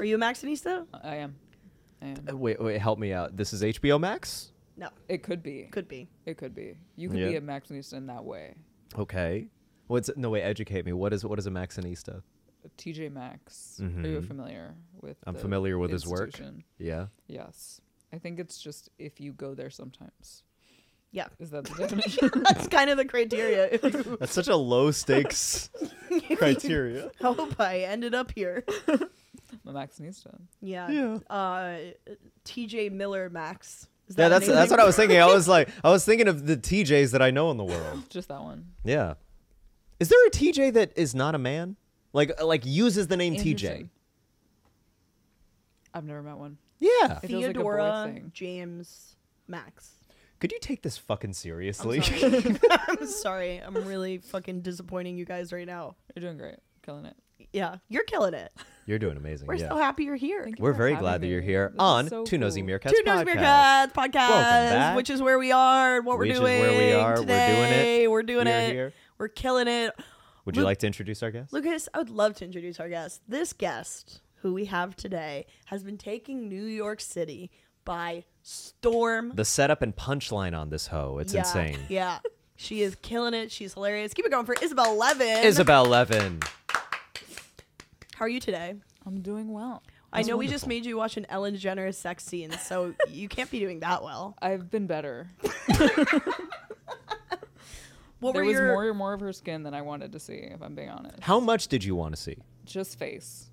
you a Maxinista? I am. Wait, help me out. This is HBO Max? No. It could be. Could be. It could be. You could Yeah. be a Maxinista in that way. Okay. Educate me. What is a Maxinista? TJ Maxx. Are you familiar with? I'm familiar with his work. institution? Yeah. Yes. I think it's just if you go there sometimes. Yeah. Is that the definition? That's kind of the criteria. That's such a low stakes criteria. Hope I ended up here. I'm a Maxinista. Yeah. Yeah. TJ Miller Max. Is Yeah, that that's what I was thinking. I was thinking of the TJs that I know in the world. Just that one. Yeah. Is there a TJ that is not a man? Like uses the name TJ? Interesting. I've never met one. Yeah. It feels like a boy Theodora thing. James Max. Could you take this fucking seriously? I'm sorry. I'm really fucking disappointing you guys right now. You're doing great. Killing it. Yeah, you're killing it. You're doing amazing. We're yeah. so happy you're here. Thank you We're for very having glad that me. you're here This is on so Two Nosy cool. Meerkats Two Nose podcast. Meerkats podcast, back. which is where we are, what Which we're is doing. where we are. Today. We're doing it. We're doing We are it. here. We're killing it. Would you like to introduce our guest? Lucas, I would love to introduce our guest. This guest, who we have today, has been taking New York City by storm. The setup and punchline on this hoe. It's insane. Yeah. She is killing it. She's hilarious. Keep it going for Isabel Levin. Isabel Levin. How are you today? I'm doing well. I know we wonderful. just made you watch an Ellen DeGeneres sex scene, so you can't be doing that well. I've been better. What There were was your more of her skin than I wanted to see, if I'm being honest. How much did you want to see? Just face.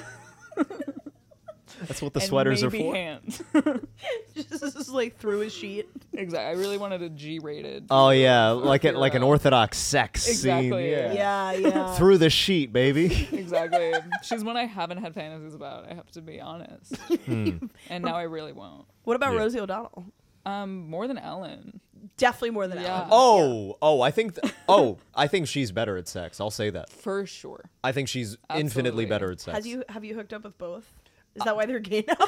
That's what the And sweaters are maybe for. hands. just like through a sheet? Exactly. I really wanted a G-rated. Oh yeah, like an hero. Orthodox sex Exactly. scene. Yeah, yeah. Through the sheet, baby. Exactly. She's one I haven't had fantasies about. I have to be honest. And now I really won't. What about Yeah. Rosie O'Donnell? More than Ellen. Definitely more than Yeah. Ellen. I think I think she's better at sex. I'll say that. For sure. I think she's infinitely Absolutely. better at sex. Have you hooked up with both? Is that why they're gay now?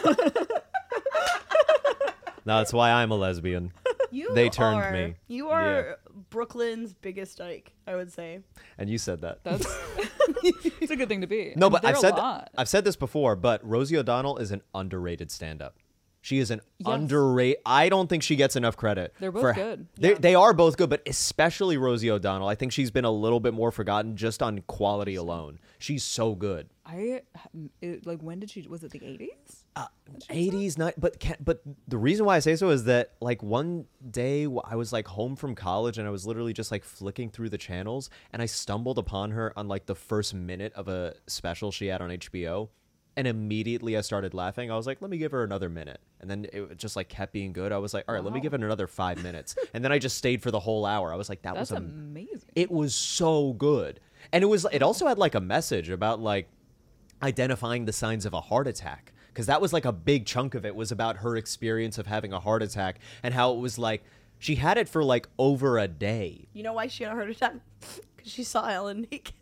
No, that's why I'm a lesbian. They turned me. You are Brooklyn's biggest dyke, I would say. And you said that. That's it's a good thing to be. No, I mean, but they're I've a said lot. I've said this before, but Rosie O'Donnell is an underrated stand-up. She is an Yes. underrated. I don't think she gets enough credit. They're both for- good. They are both good, but especially Rosie O'Donnell. I think she's been a little bit more forgotten just on quality alone. She's so good. When did she? Was it the 80s? 80s, but the reason why I say so is that like one day I was like home from college and I was literally just like flicking through the channels and I stumbled upon her on like the first minute of a special she had on HBO. And immediately I started laughing. I was like, let me give her another minute. And then it just like kept being good. I was like, all right, let me give it another 5 minutes. And then I just stayed for the whole hour. I was like, That's amazing. it was so good. And it also had like a message about like identifying the signs of a heart attack. Because that was like a big chunk of it was about her experience of having a heart attack and how it was like she had it for like over a day. You know why she had a heart attack? Because she saw Ellen naked.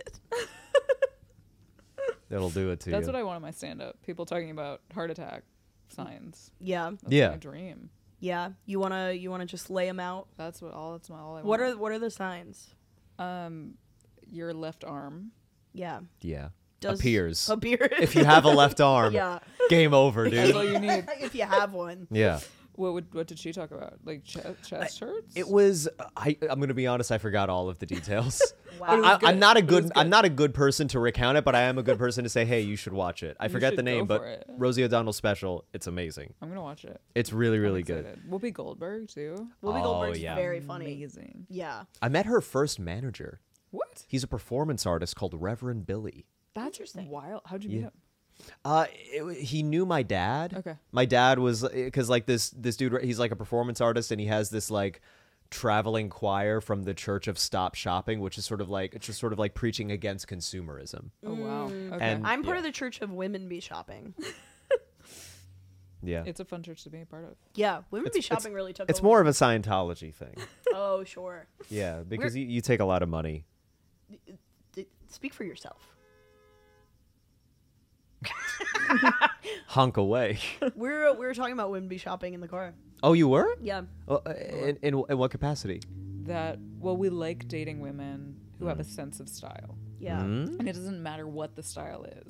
That'll do it to That's you. what I want in my stand-up. People talking about heart attack signs. Yeah, That's Yeah. my dream. yeah. You wanna just lay them out. That's all I What want. are the signs? Your left arm? Yeah. Yeah. Does Appears. appears. If you have a left arm, Yeah. game over, That's all dude. you need. If you have one. Yeah. What did she talk about? Like chest hurts? It was. I'm gonna be honest. I forgot all of the details. Wow. It was good. I'm not a It was good. good. I'm not a good person to recount it, but I am a good person to say, hey, you should watch it. I You forget should the name, go but for it. Rosie O'Donnell special. It's amazing. I'm gonna watch it. It's really, I'm really good. excited. Whoopi Goldberg too. Whoopi Oh, Goldberg's yeah. very funny. Amazing. Yeah. I met her first manager. What? He's a performance artist called Reverend Billy. That's Interesting. wild. How'd you meet him? He knew my dad. Okay. My dad was because like this dude. He's like a performance artist, and he has this like traveling choir from the Church of Stop Shopping, which is sort of like preaching against consumerism. Oh wow. Okay. And- I'm part yeah. of the Church of Women Be Shopping. Yeah, It's a fun church to be a part of. Yeah, Women Be Shopping really took it's over. more of a Scientology thing. Oh, sure. Yeah, because you take a lot of money. Speak for yourself. Hunk away. We were talking about Women Be Shopping in the car. Oh, you were? Yeah. In what capacity? We like dating women who have a sense of style. Yeah. Hmm? And it doesn't matter what the style is.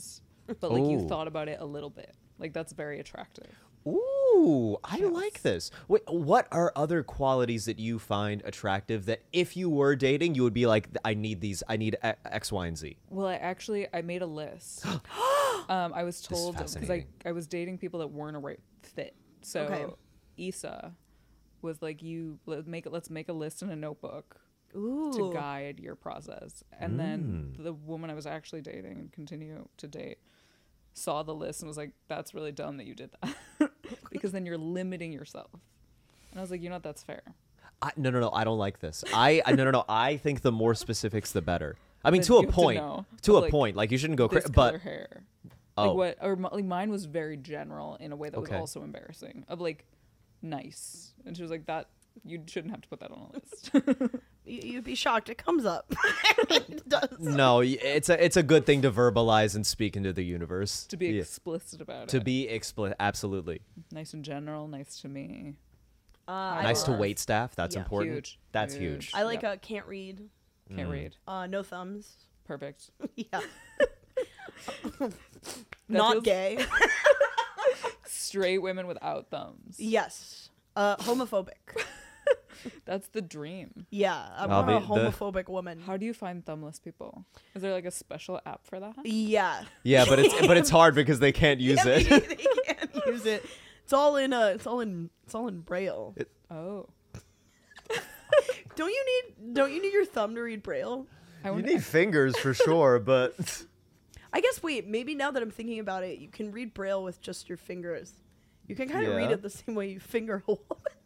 but like you Ooh. thought about it a little bit. Like that's very attractive. Ooh, I Yes. like this. Wait, what are other qualities that you find attractive that if you were dating, you would be like, I need these, I need X, Y, and Z? Well, I made a list. I was told because fascinating. I was dating people that weren't a right fit. So Okay. Issa was like, let's make a list in a notebook Ooh. to guide your process. And then the woman I was actually dating and continue to date saw the list and was like, that's really dumb that you did that because then you're limiting yourself. And I was like, you know what, that's fair. No, I don't like this. No. I think the more specifics, the better. I mean, Then to you a have to point. know. To But, a like, point. Like, you shouldn't go This crazy. color But, hair. oh. Like what, or like mine was very general in a way that was Okay. also embarrassing of like nice. And she was like, that, you shouldn't have to put that on a list. You'd be shocked. It comes up. It does. no, it's a good thing to verbalize and speak into the universe. To be Yeah. explicit about To it. be explicit. Absolutely. Nice in general, nice to me. Nice to love- wait staff. That's Yeah. important. Huge. That's Huge. huge. I like Yep. can't read. Can't read. No thumbs. Perfect. Yeah. That Not feels- gay. Straight women without thumbs. Yes. Homophobic. That's the dream. Yeah, I'm Well, a the- homophobic woman. How do you find thumbless people? Is there like a special app for that? Yeah. Yeah, but it's hard because they can't use Yeah, it. They can't use it. It's all in braille. Oh. Don't you need your thumb to read braille? I You wonder- need fingers for sure, but I guess maybe now that I'm thinking about it, you can read braille with just your fingers. You can kind of read Yeah. it the same way you finger a woman.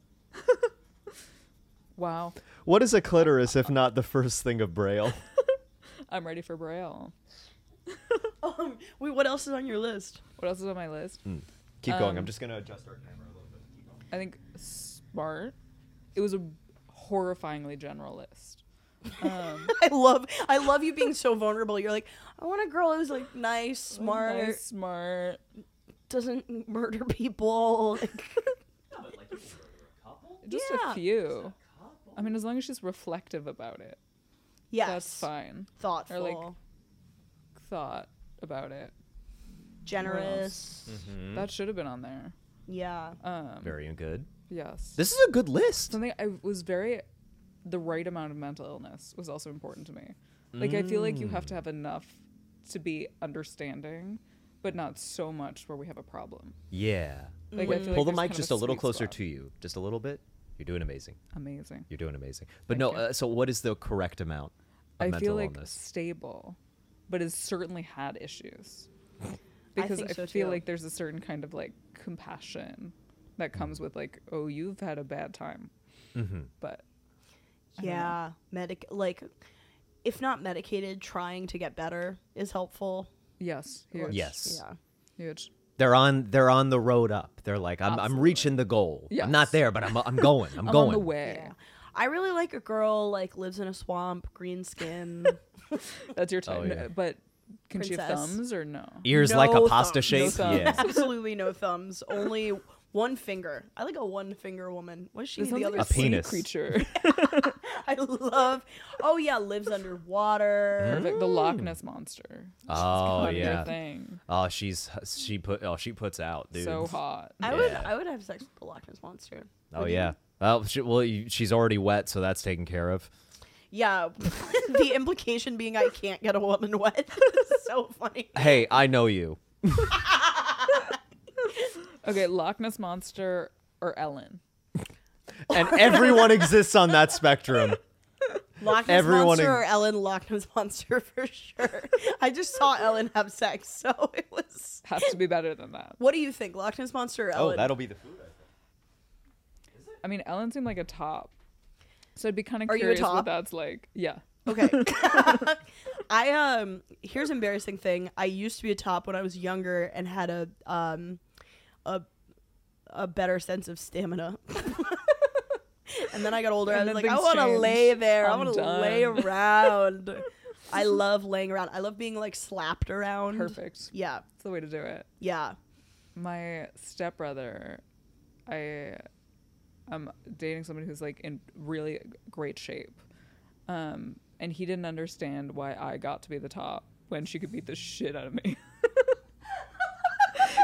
Wow. what is a clitoris if not the first thing of braille? I'm ready for Braille. Wait, what else is on your list? What else is on my list? Keep going. I'm Um, just gonna adjust our camera a little bit. Keep going. I think smart. It was a horrifyingly general list. I love you being so vulnerable. You're like, I want a girl who's like nice, smart, Nice, smart. doesn't murder people. Just Yeah. a few. I mean, as long as she's reflective about it, Yes. that's fine. Thoughtful, Thought about it. generous. That should have been on there. Yeah. Very good. Yes. This is a good list. Something I was the right amount of mental illness was also important to me. Like, I feel like you have to have enough to be understanding, but not so much where we have a problem. Yeah. Like, I feel Pull like the there's mic kind of just a little sweet closer spot. to you. Just a little bit. You're doing amazing. Amazing. You're doing amazing. But Thank no, you. so what is the correct amount of I mental feel like illness? stable, but has certainly had issues. Because think I so, feel too. like there's a certain kind of like compassion that comes with like, oh, you've had a bad time. But Yeah. If not medicated, trying to get better is helpful. yes, huge. Yes. Yeah. Huge. They're on the road up. They're like, I'm Absolutely. reaching the goal. Yes. I'm not there, but I'm going. I'm I'm going. on the way. Yeah. I really like a girl like lives in a swamp, green skin. That's your type. Oh, yeah. But can she have Princess. thumbs or no? Ears like a No pasta thumbs. shape. No thumbs. Yeah. Absolutely no thumbs. Only one finger. I like a one finger woman. What's she? This sounds The like other A sea penis. creature. I love. Oh yeah, lives underwater. Perfect. The Loch Ness monster. Oh Kind of your yeah. thing. Oh, she puts out, dude. So hot. I Yeah. would have sex with the Loch Ness monster. Oh yeah. Well, she's already wet, so that's taken care of. Yeah, the implication being I can't get a woman wet. Is so funny. Hey, I know you. Okay, Loch Ness monster or Ellen. And everyone exists on that spectrum. Loch Ness Everyone monster in- or Ellen Loch Ness monster for sure. I just saw Ellen have sex, so it was. Has to be better than that. What do you think, Loch Ness monster or Ellen? Oh, that'll be the food. I mean, Ellen seemed like a top. So I'd be kind of Are you a curious what top? that's like. Yeah. Okay. Here's an embarrassing thing. I used to be a top when I was younger and had a better sense of stamina. And then I got older. And I was then like, I things want to changed. lay there. I I'm want to done. lay around. I love laying around. I love being like slapped around. Perfect. Yeah. That's the way to do it. Yeah. My stepbrother, I'm dating somebody who's like in really great shape. And he didn't understand why I got to be the top when she could beat the shit out of me.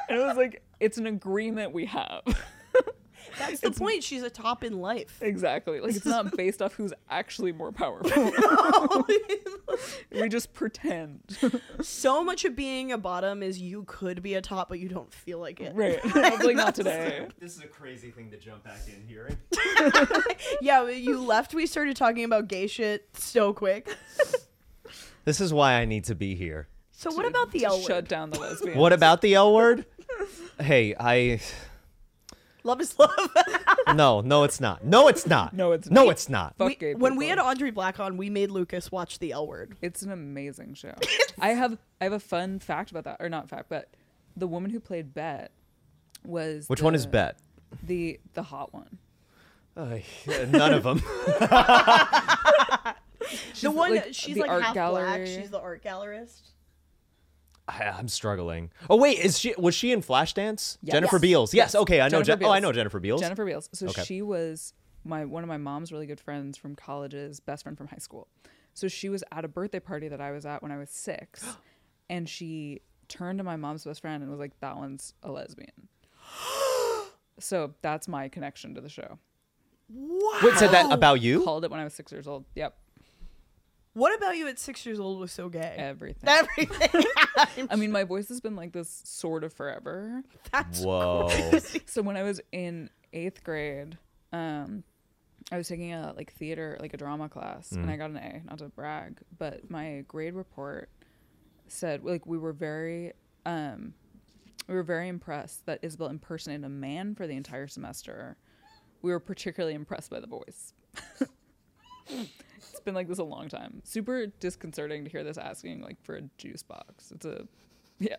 And it was like, it's an agreement we have. That's the point. She's a top in life. Exactly. Like, it's not based off who's actually more powerful. We just pretend. So much of being a bottom is you could be a top, but you don't feel like it. Right. I was like, not today. This is a crazy thing to jump back in here. Yeah, you left. We started talking about gay shit so quick. This is why I need to be here. So what about the L word? Shut down the lesbians. What about the L word? Hey, Love is love. no, it's not. No, it's not. No, it's No, not. it's not. Fuck gay When we had people. Audrey Black on, we made Lucas watch the L word. It's an amazing show. I have a fun fact about that, or not fact, but the woman who played Bet was Which one is Bet? The hot one. None of them. The one like, she's the like art half black. gallery. She's the art gallerist. I'm struggling. Oh wait, was she in Flashdance? Yes. Jennifer Beals. Yes. Okay, I know. Jennifer I Beals. know Jennifer Beals. Jennifer Beals. So Okay. she was one of my mom's really good friends from college's best friend from high school. So she was at a birthday party that I was at when I was 6, and she turned to my mom's best friend and was like, "That one's a lesbian." So that's my connection to the show. Wow. Wait, said that about you? Called it when I was 6 years old. Yep, What about you at 6 years old was so gay? everything. Everything. I mean, my voice has been like this sort of forever. That's Whoa. crazy. So when I was in 8th grade, I was taking a theater, a drama class, and I got an A, not to brag, but my grade report said we were very impressed that Isabel impersonated a man for the entire semester. We were particularly impressed by the voice. It's been like this a long time. Super disconcerting to hear this asking for a juice box. Yeah.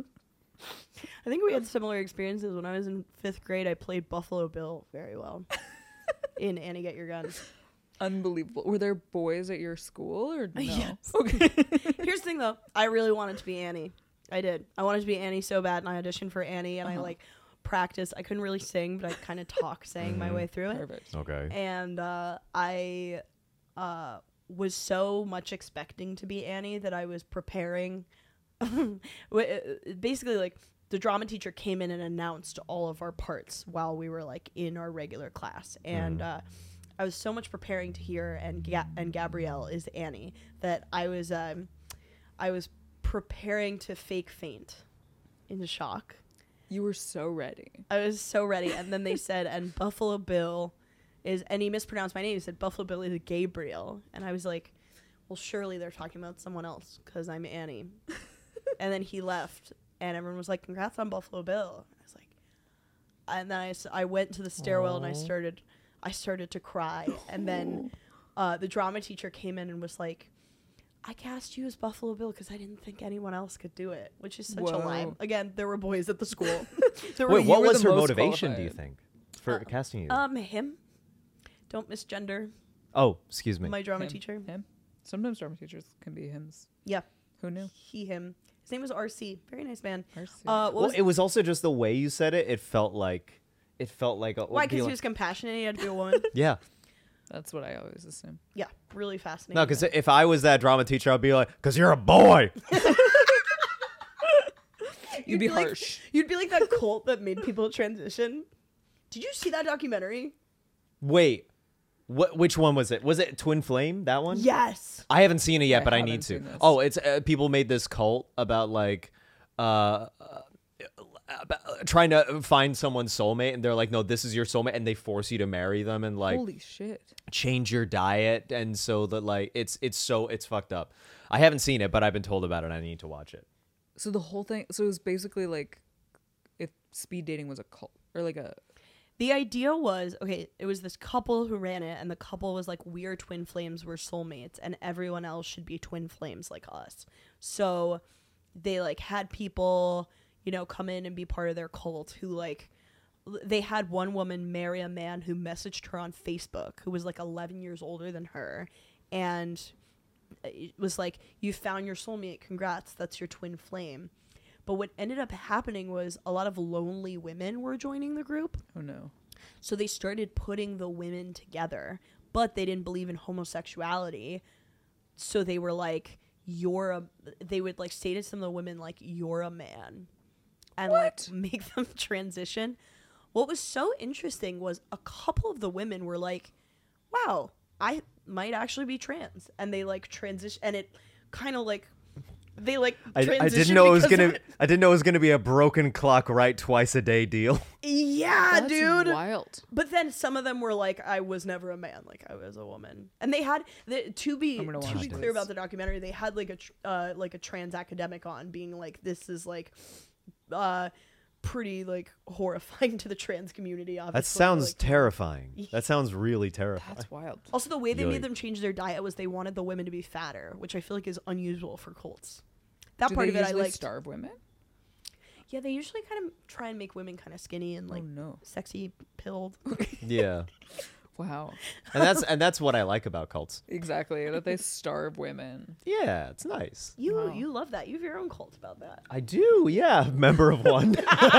I think we had similar experiences when I was in 5th grade. I played Buffalo Bill very well in Annie Get Your Gun. Unbelievable. Were there boys at your school or no? Yes. Okay. Here's the thing though, I really wanted to be Annie. I did. I wanted to be Annie so bad, and I auditioned for Annie, and I practiced. I couldn't really sing, but I kind of sang my way through it. Perfect. Okay. And I was so much expecting to be Annie that I was preparing. Basically, the drama teacher came in and announced all of our parts while we were in our regular class, and I was so much preparing to hear and Gabrielle is Annie that I was preparing to fake faint in shock. You were so ready. I was so ready, and then they said, and Buffalo Bill is, and he mispronounced my name. He said Buffalo Bill is Gabriel, and I was like, well, surely they're talking about someone else because I'm Annie. And then he left, and everyone was like, congrats on Buffalo Bill. I was like, and then I went to the stairwell, and I started to cry, and then the drama teacher came in and was like, I cast you as Buffalo Bill because I didn't think anyone else could do it, which is such a lie. Whoa. Again, there were boys at the school. Wait, what were was the her most motivation? Do you qualified. think for casting you? Him. Don't misgender Oh, excuse me. my drama Him. teacher. Him. Sometimes drama teachers can be hims. Yeah, Who knew? him. His name was RC. Very nice man. RC. What Well, was it was also just the way you said it. It felt like a. why? Because he was compassionate. He had to be a woman. Yeah. That's what I always assume. Yeah, really fascinating. No, because if I was that drama teacher, I'd be like, because you're a boy. You'd be like- harsh. You'd be like that cult that made people transition. Did you see that documentary? Wait, which one was it? Was it Twin Flame? That one? Yes. I haven't seen it yet, I but I haven't need to. seen this. Oh, it's people made this cult about trying to find someone's soulmate, and they're like, no, this is your soulmate, and they force you to marry them and Holy shit. change your diet, and so that it's fucked up. I haven't seen it, but I've been told about it. And I need to watch it. So the whole thing. So it was basically if speed dating was a cult or The idea was, okay, it was this couple who ran it, and the couple was like, we are twin flames, we're soulmates, and everyone else should be twin flames like us. So they had people, come in and be part of their cult who they had one woman marry a man who messaged her on Facebook who was 11 years older than her, and it was like, you found your soulmate, congrats, that's your twin flame. But what ended up happening was a lot of lonely women were joining the group. oh no. So they started putting the women together, but they didn't believe in homosexuality. So they were like, they would say to some of the women, you're a man. and like make them transition. What was so interesting was a couple of the women were like, wow, I might actually be trans. And they like transition, and it kind of like, they like I transitioned didn't know it was because of gonna. it. I didn't know it was gonna be a broken clock right twice a day deal. Yeah, That's dude. wild. But then some of them were like, I was never a man, like I was a woman. And they had to be I'm gonna watch clear this. about the documentary, they had like a trans academic on being like, this is like pretty like horrifying to the trans community, obviously. That sounds like, terrifying. That sounds really terrifying. That's wild. also the way they Yoy. made them change their diet was they wanted the women to be fatter, which I feel like is unusual for cults. That Do part they of it I usually liked. starve women? Yeah, they usually kind of try and make women kind of skinny and like oh no! sexy pilled. Yeah, Wow. and that's what I like about cults. Exactly. That they starve women. Yeah, it's nice. You Wow. you love that. You have your own cult about that. I do. Yeah, member of one.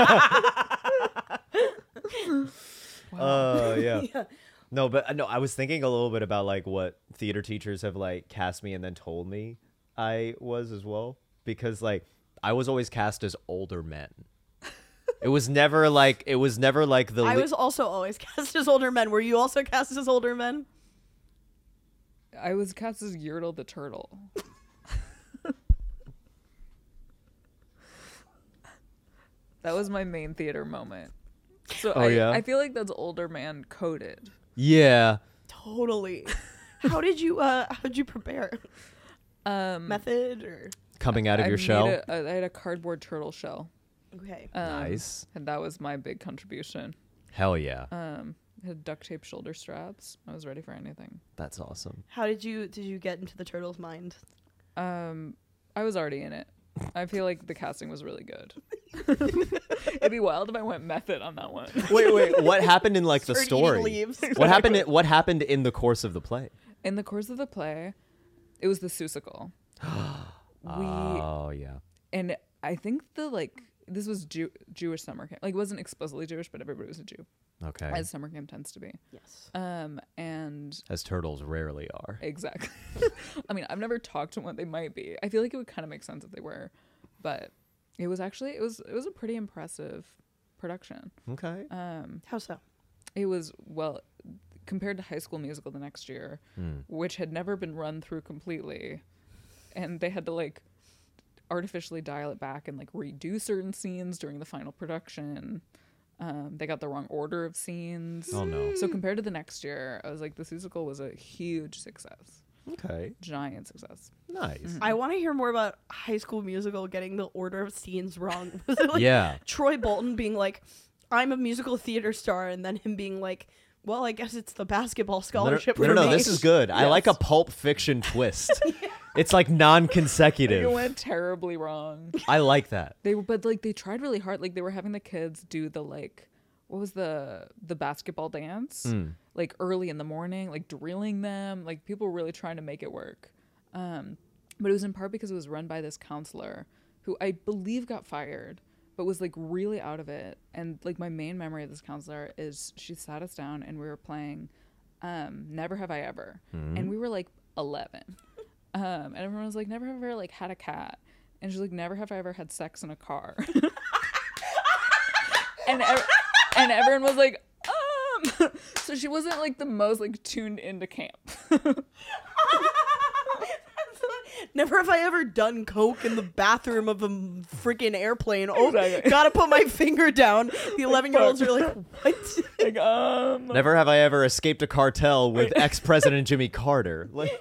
Yeah. Yeah. No, but no, I was thinking a little bit about like what theater teachers have like cast me and then told me I was as well, because like I was always cast as older men. It was never like the I was also always cast as older men. Were you also cast as older men? I was cast as Yertle the turtle. That was my main theater moment. So Oh, yeah? I feel like that's older man coded. yeah. Totally. How did you prepare? Method or Coming out of I your made shell. I had a cardboard turtle shell. okay. Nice. And that was my big contribution. Hell yeah. Had duct tape shoulder straps. I was ready for anything. That's awesome. How did you get into the turtle's mind? I was already in it. I feel like the casting was really good. It'd be wild if I went method on that one. Wait. What happened in like the Started eating story? leaves. What happened in the course of the play? In the course of the play, it was the Seussical. Oh yeah. And I think this was Jewish summer camp. Like, it wasn't explicitly Jewish, but everybody was a Jew, Okay. as summer camp tends to be. Yes. And As turtles rarely are. exactly. I mean, I've never talked to what they might be. I feel like it would kind of make sense if they were, but it was actually it was a pretty impressive production. Okay. How so? It was, well, compared to High School Musical the next year, which had never been run through completely, and they had to like artificially dial it back and like redo certain scenes during the final production. They got the wrong order of scenes. Oh no. So compared to the next year, I was like, the Seussical was a huge success. Okay. Giant success. Nice. I want to hear more about High School Musical getting the order of scenes wrong. Was it like Yeah. Troy Bolton being like, I'm a musical theater star, and then him being like, well, I guess it's the basketball scholarship. No, for me. this is good. I like a Pulp Fiction twist. It's like It non-consecutive. went terribly wrong. I like that. But they tried really hard. Like, they were having the kids do the like, what was the basketball dance? Like early in the morning, like drilling them. Like, people were really trying to make it work. But it was in part because it was run by this counselor who I believe got fired, but was like really out of it. And like, my main memory of this counselor is she sat us down and we were playing Never Have I Ever. And we were like 11. And everyone was like, never have I ever like had a cat. And she's like, never have I ever had sex in a car. and everyone was like, so she wasn't like the most like tuned into camp. Never have I ever done coke in the bathroom of a freaking airplane. Oh, Exactly. gotta put my finger down. The 11-year-olds are like, what? Like, Never have I ever escaped a cartel with ex-president Jimmy Carter. Like,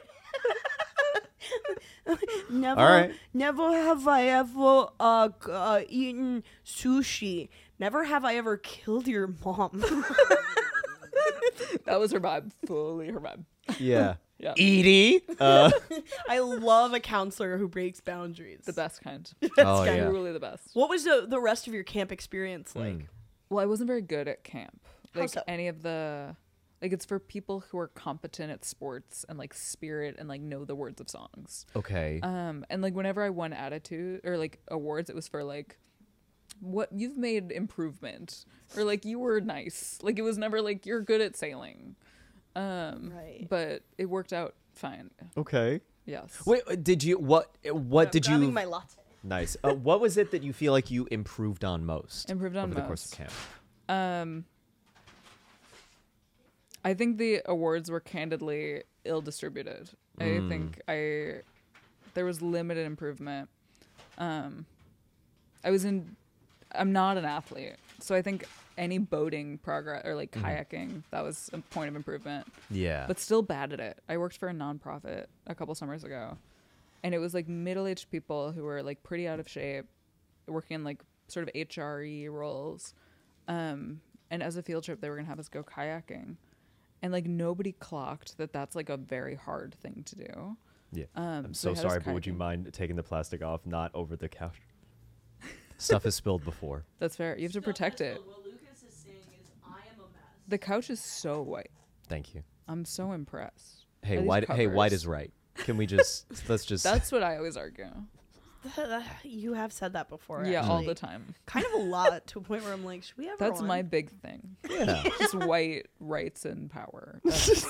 Never, All right. never have I ever eaten sushi. Never have I ever killed your mom. that was her vibe. Fully her vibe. yeah. Yeah. Edie. I love a counselor who breaks boundaries. The best kind. Oh, kind yeah. Truly the best. What was the rest of your camp experience like? Well, I wasn't very good at camp. How Like, so? any of the, like, it's for people who are competent at sports and like spirit and like know the words of songs. Okay. And like, whenever I won attitude or like awards, it was for like, what you've made improvement, or like, you were nice. Like, it was never like, you're good at sailing. Right. But it worked out fine. Okay. Yes. Wait, did you what did I'm grabbing you my latte. Nice. What was it that you feel like you improved on most Improved on over the course most. of camp? I think the awards were candidly ill distributed. I think there was limited improvement. I'm not an athlete, so I think any boating progress or like kayaking, that was a point of improvement. Yeah. But still bad at it. I worked for a nonprofit a couple summers ago, and it was like middle-aged people who were like pretty out of shape, working in like sort of HRE roles. And as a field trip, they were gonna have us go kayaking, and like nobody clocked that that's like a very hard thing to do. Yeah. I'm so so they had us sorry, but would you kayaking. mind taking the plastic off, not over the couch? Stuff has spilled before. That's fair. You have to protect it. What Lucas is saying is, I am a mess. The couch is so white. Thank you. I'm so impressed. Hey, Are these white. Hey, white covers? is right. Can we just let's just That's what I always argue. You have said that before. Yeah, all actually. the time. Kind of a lot to a point where I'm like, should we ever? That's one? my big thing. yeah. Just white rights and power.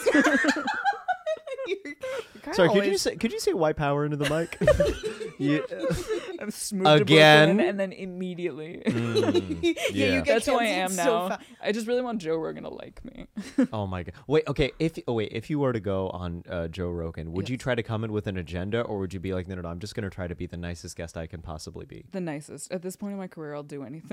You're kinda Sorry, always- could you say white power into the mic? yeah. I'm smooth to Again? Brooklyn and then immediately. Yeah, Yeah. you get That's who I canceled am so now. fa- I just really want Joe Rogan to like me. Oh my god. Wait. Okay. If you were to go on Joe Rogan, would you Yes. try to come in with an agenda, or would you be like, no, I'm just gonna try to be the nicest guest I can possibly be? The nicest. At this point in my career, I'll do anything.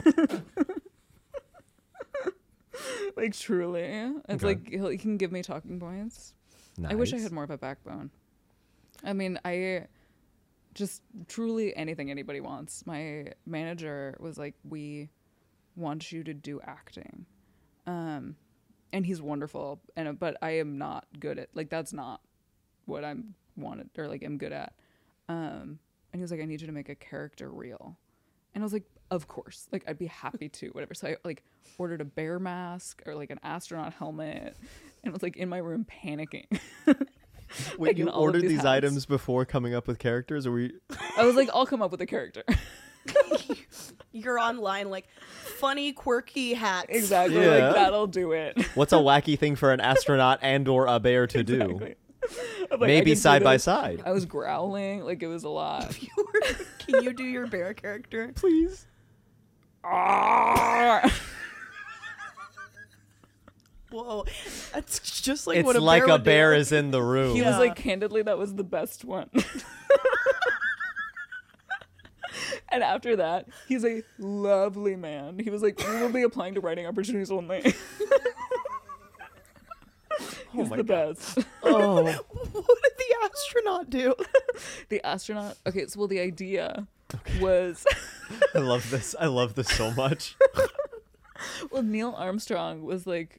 Like truly. It's Okay. like he can give me talking points. Nice. I wish I had more of a backbone. I mean, I just truly anything anybody wants. My manager was like, we want you to do acting. And he's wonderful. But I am not good at, like, that's not what I'm wanted or like am good at. And he was like, I need you to make a character real. And I was like, of course, like I'd be happy to, whatever. So I like ordered a bear mask or like an astronaut helmet and was like in my room panicking. Wait, like, you in all of ordered these these hats. items before coming up with characters, or we? I was like, I'll come up with a character. You're online like funny, quirky hats. Exactly. Yeah. Like that'll do it. What's a wacky thing for an astronaut and/or a bear to do? Exactly. I'm like, I Maybe could do side by this. side. I was growling. Like it was a lot. Can you do your bear character? Please. Whoa, that's just like It's what a like bear a would bear do. is in the room. He was Yeah. like, candidly, that was the best one. And after that, he's a lovely man. He was like, we will be applying to writing opportunities only. He's my the God. best. Oh. What did the astronaut do? The astronaut. Okay, so well, the idea was, I love this. I love this so much. well, Neil Armstrong was like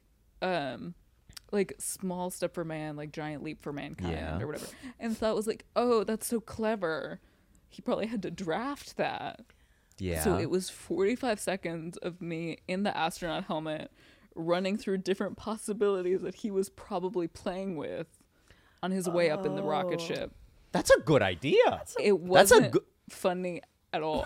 small step for man, like giant leap for mankind, Yeah. or whatever. And thought was like, oh, that's so clever. He probably had to draft that. Yeah. So it was 45 seconds of me in the astronaut helmet running through different possibilities that he was probably playing with on his way up in the rocket Oh. ship. That's a good idea. It That's a wasn't good. funny at all.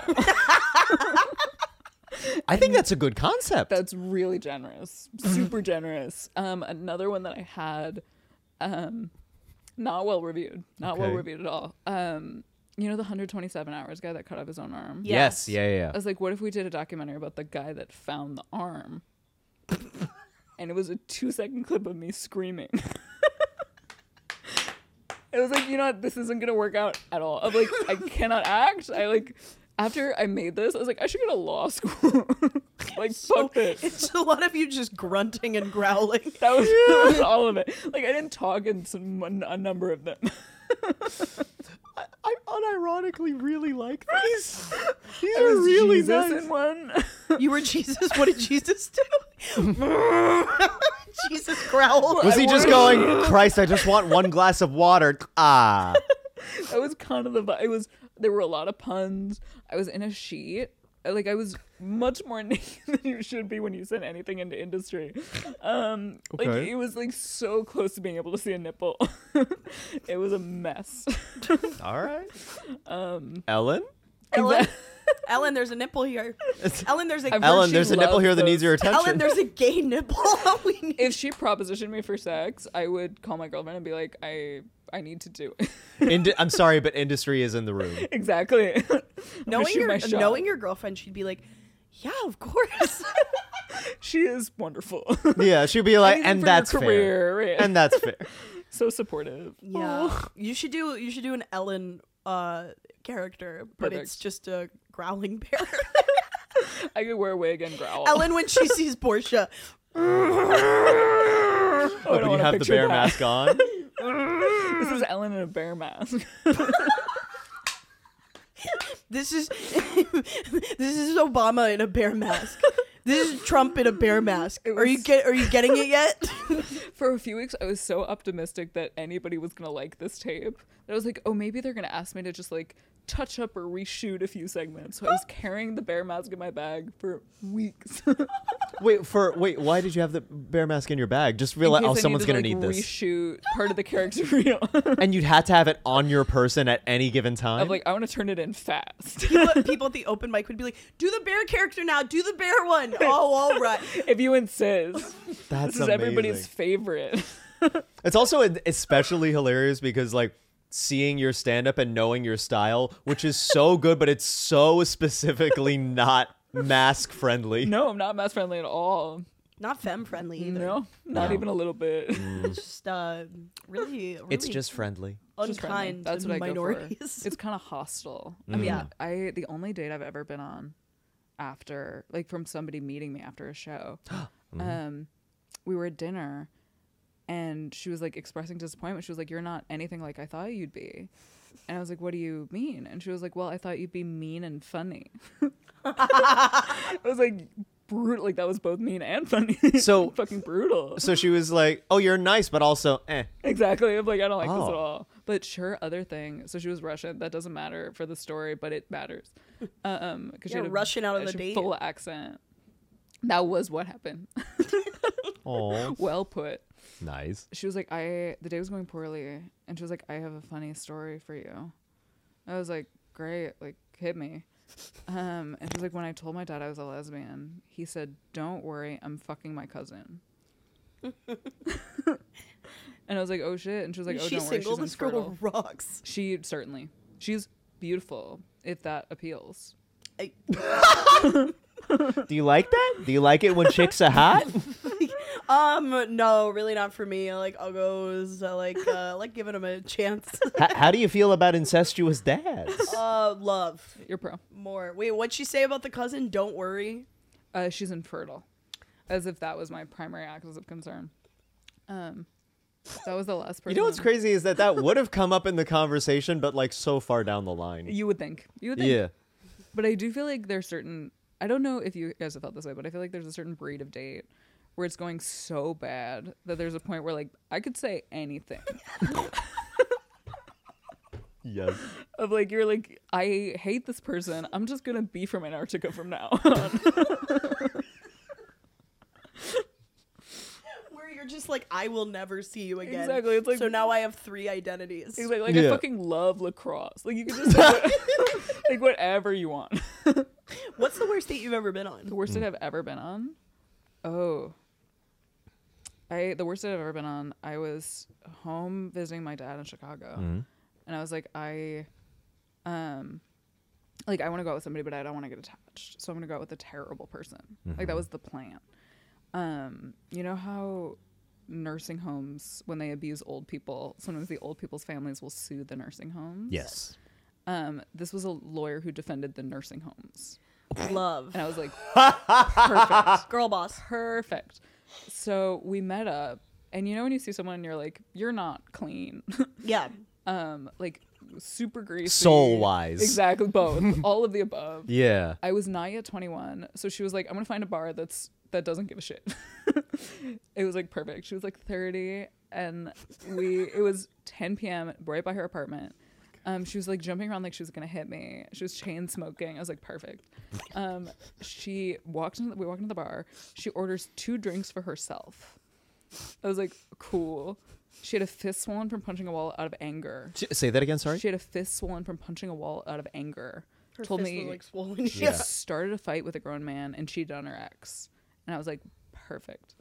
I think that's a good concept. That's really generous. Super generous. Another one that I had, not well reviewed. Not well Okay. reviewed at all. You know the 127 hours guy that cut off his own arm? Yes. Yes. Yeah. I was like, what if we did a documentary about the guy that found the arm? And it was a 2-second clip of me screaming. It was like, you know what? This isn't going to work out at all. I'm like, I cannot act. After I made this, I was like, I should go to law school. Like, fuck this. It's a lot of you just grunting and growling. That was all of it. Like, I didn't talk in a number of them. I unironically really like these. These I are was really Jesus nice. in one. You were Jesus. What did Jesus do? Jesus growled. Was he I just wanted- going, Christ, I just want one glass of water. Ah. That was kind of the vibe. There were a lot of puns. I was in a sheet. Like, I was much more naked than you should be when you send anything into industry. Like, Okay. it was like so close to being able to see a nipple. It was a mess. All right. Ellen? Ellen? Ellen, there's a nipple here. Ellen, there's a I've Ellen, she there's a nipple loves here that needs those. your attention. Ellen, there's a gay nipple. We need- If she propositioned me for sex, I would call my girlfriend and be like, I need to do it. I'm sorry, but industry is in the room. Exactly. I'm gonna knowing shoot my shot. knowing your girlfriend, she'd be like, "Yeah, of course." She is wonderful. Yeah, she'd be like, Anything and for your that's fair. career, right? And that's fair. So supportive. Yeah, you should do an Ellen character, but it's Perfect. just a growling bear. I could wear a wig and growl. Ellen when she sees Portia. Oh, I But don't you wanna have the picture bear that. mask on. This is Ellen in a bear mask. This is Obama in a bear mask. This is Trump in a bear mask. It Are you was- getting it yet? For a few weeks, I was so optimistic that anybody was gonna like this tape. That I was like, oh, maybe they're gonna ask me to just like touch up or reshoot a few segments. So I was carrying the bear mask in my bag for weeks. Wait, why did you have the bear mask in your bag? Just In realize, case oh, I someone's needed gonna to, need this. reshoot part of the character reel. And you'd have to have it on your person at any given time. I'm like, I want to turn it in fast. People at the open mic would be like, "Do the bear character now. Do the bear one." Oh, all right. If you insist. That's This is everybody's amazing. favorite. It's also especially hilarious because like seeing your stand up and knowing your style, which is so good, but it's so specifically not mask friendly. No, I'm not mask friendly at all. Not femme friendly either. No, not No. even a little bit. It's just really It's just friendly. Just friendly. unkind That's to what I go for. minorities. It's kind of hostile. I Mm. mean, Yeah. the only date I've ever been on after, like, from somebody meeting me after a show, we were at dinner, and she was like expressing disappointment. She was like, "You're not anything like I thought you'd be," and I was like, "What do you mean?" And she was like, "Well, I thought you'd be mean and funny." I was like, brutal. Like that was both mean and funny. So- fucking brutal. So she was like, "Oh, you're nice, but also, eh." Exactly. I'm like, I don't like this at Oh. all. But sure, other thing. So she was Russian. That doesn't matter for the story, but it matters. Because she Yeah, had a Russian out of the she had date. full accent. That was what happened. Oh, Well put. nice. She was like, the day was going poorly, and she was like, I have a funny story for you. I was like, great, like hit me. And she was like, when I told my dad I was a lesbian, he said, "Don't worry, I'm fucking my cousin." And I was like, oh shit. And she was like, Is oh, she don't worry, single? she's This girl infertile. rocks. She's beautiful, if that appeals. Do you like that? Do you like it when chicks are hot? No, really not for me. I like uggos. I like giving them a chance. How do you feel about incestuous dads? Love You're pro. more. Wait, what'd she say about the cousin? Don't worry. She's infertile. As if that was my primary axis of concern. That was the last person. You know what's crazy is that would have come up in the conversation, but like so far down the line. You would think. Yeah. But I do feel like there's certain, I don't know if you guys have felt this way, but I feel like there's a certain breed of date where it's going so bad that there's a point where like I could say anything. Yes. Of like, you're like, I hate this person. I'm just going to be from Antarctica from now on. Where you're just like, I will never see you again. Exactly. It's like, So now I have 3 identities. it's like I Yeah. fucking love lacrosse. Like you can just like whatever you want. What's the worst date you've ever been on? The worst date I've ever been on? Oh. The worst date I've ever been on, I was home visiting my dad in Chicago. And I was like, I want to go out with somebody, but I don't want to get attached. So I'm going to go out with a terrible person. Like that was the plan. You know how nursing homes, when they abuse old people, sometimes the old people's families will sue the nursing homes? Yes. This was a lawyer who defended the nursing homes. Love. And I was like, perfect. Girl boss. Perfect. So we met up, and you know when you see someone and you're like, you're not clean. Yeah. Like super greasy. Soul-wise. Exactly, both. All of the above. Yeah. I was not yet 21, so she was like, I'm gonna find a bar that doesn't give a shit. It was like perfect. She was like 30, and it was 10 p.m. right by her apartment. She was like jumping around like she was gonna hit me. She was chain smoking. I was like, perfect. We walked into the bar. She orders 2 drinks for herself. I was like, cool. She had a fist swollen from punching a wall out of anger. Say that again, sorry? She had a fist swollen from punching a wall out of anger. Her told fist me was, like, swollen. she Yeah. started a fight with a grown man and cheated on her ex. And I was like, perfect.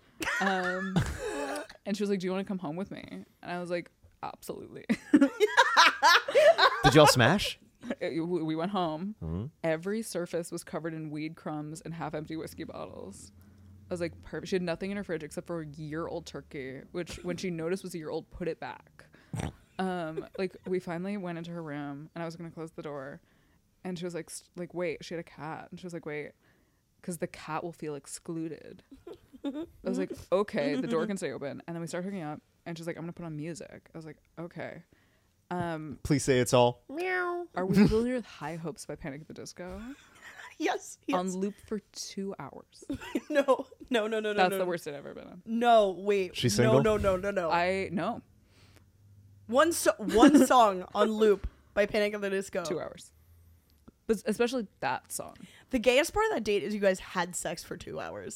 And she was like, do you want to come home with me? And I was like, absolutely. Did y'all smash? We went home. Mhm. Every surface was covered in weed crumbs and half-empty whiskey bottles. I was like, perfect. She had nothing in her fridge except for a year-old turkey, which when she noticed was a year old, put it back. Like we finally went into her room and I was gonna close the door, and she was like, wait. She had a cat, and she was like, wait, because the cat will feel excluded. I was like, okay, the door can stay open. And then we started hooking up, and she's like, I'm gonna put on music. I was like, okay. Please say it's all. Are we familiar with High Hopes by Panic at the Disco? Yes. On loop for 2 hours. No. That's the worst I've ever been on. No, wait. She's single? No. I know. One song on loop by Panic at the Disco. 2 hours. But especially that song. The gayest part of that date is you guys had sex for 2 hours.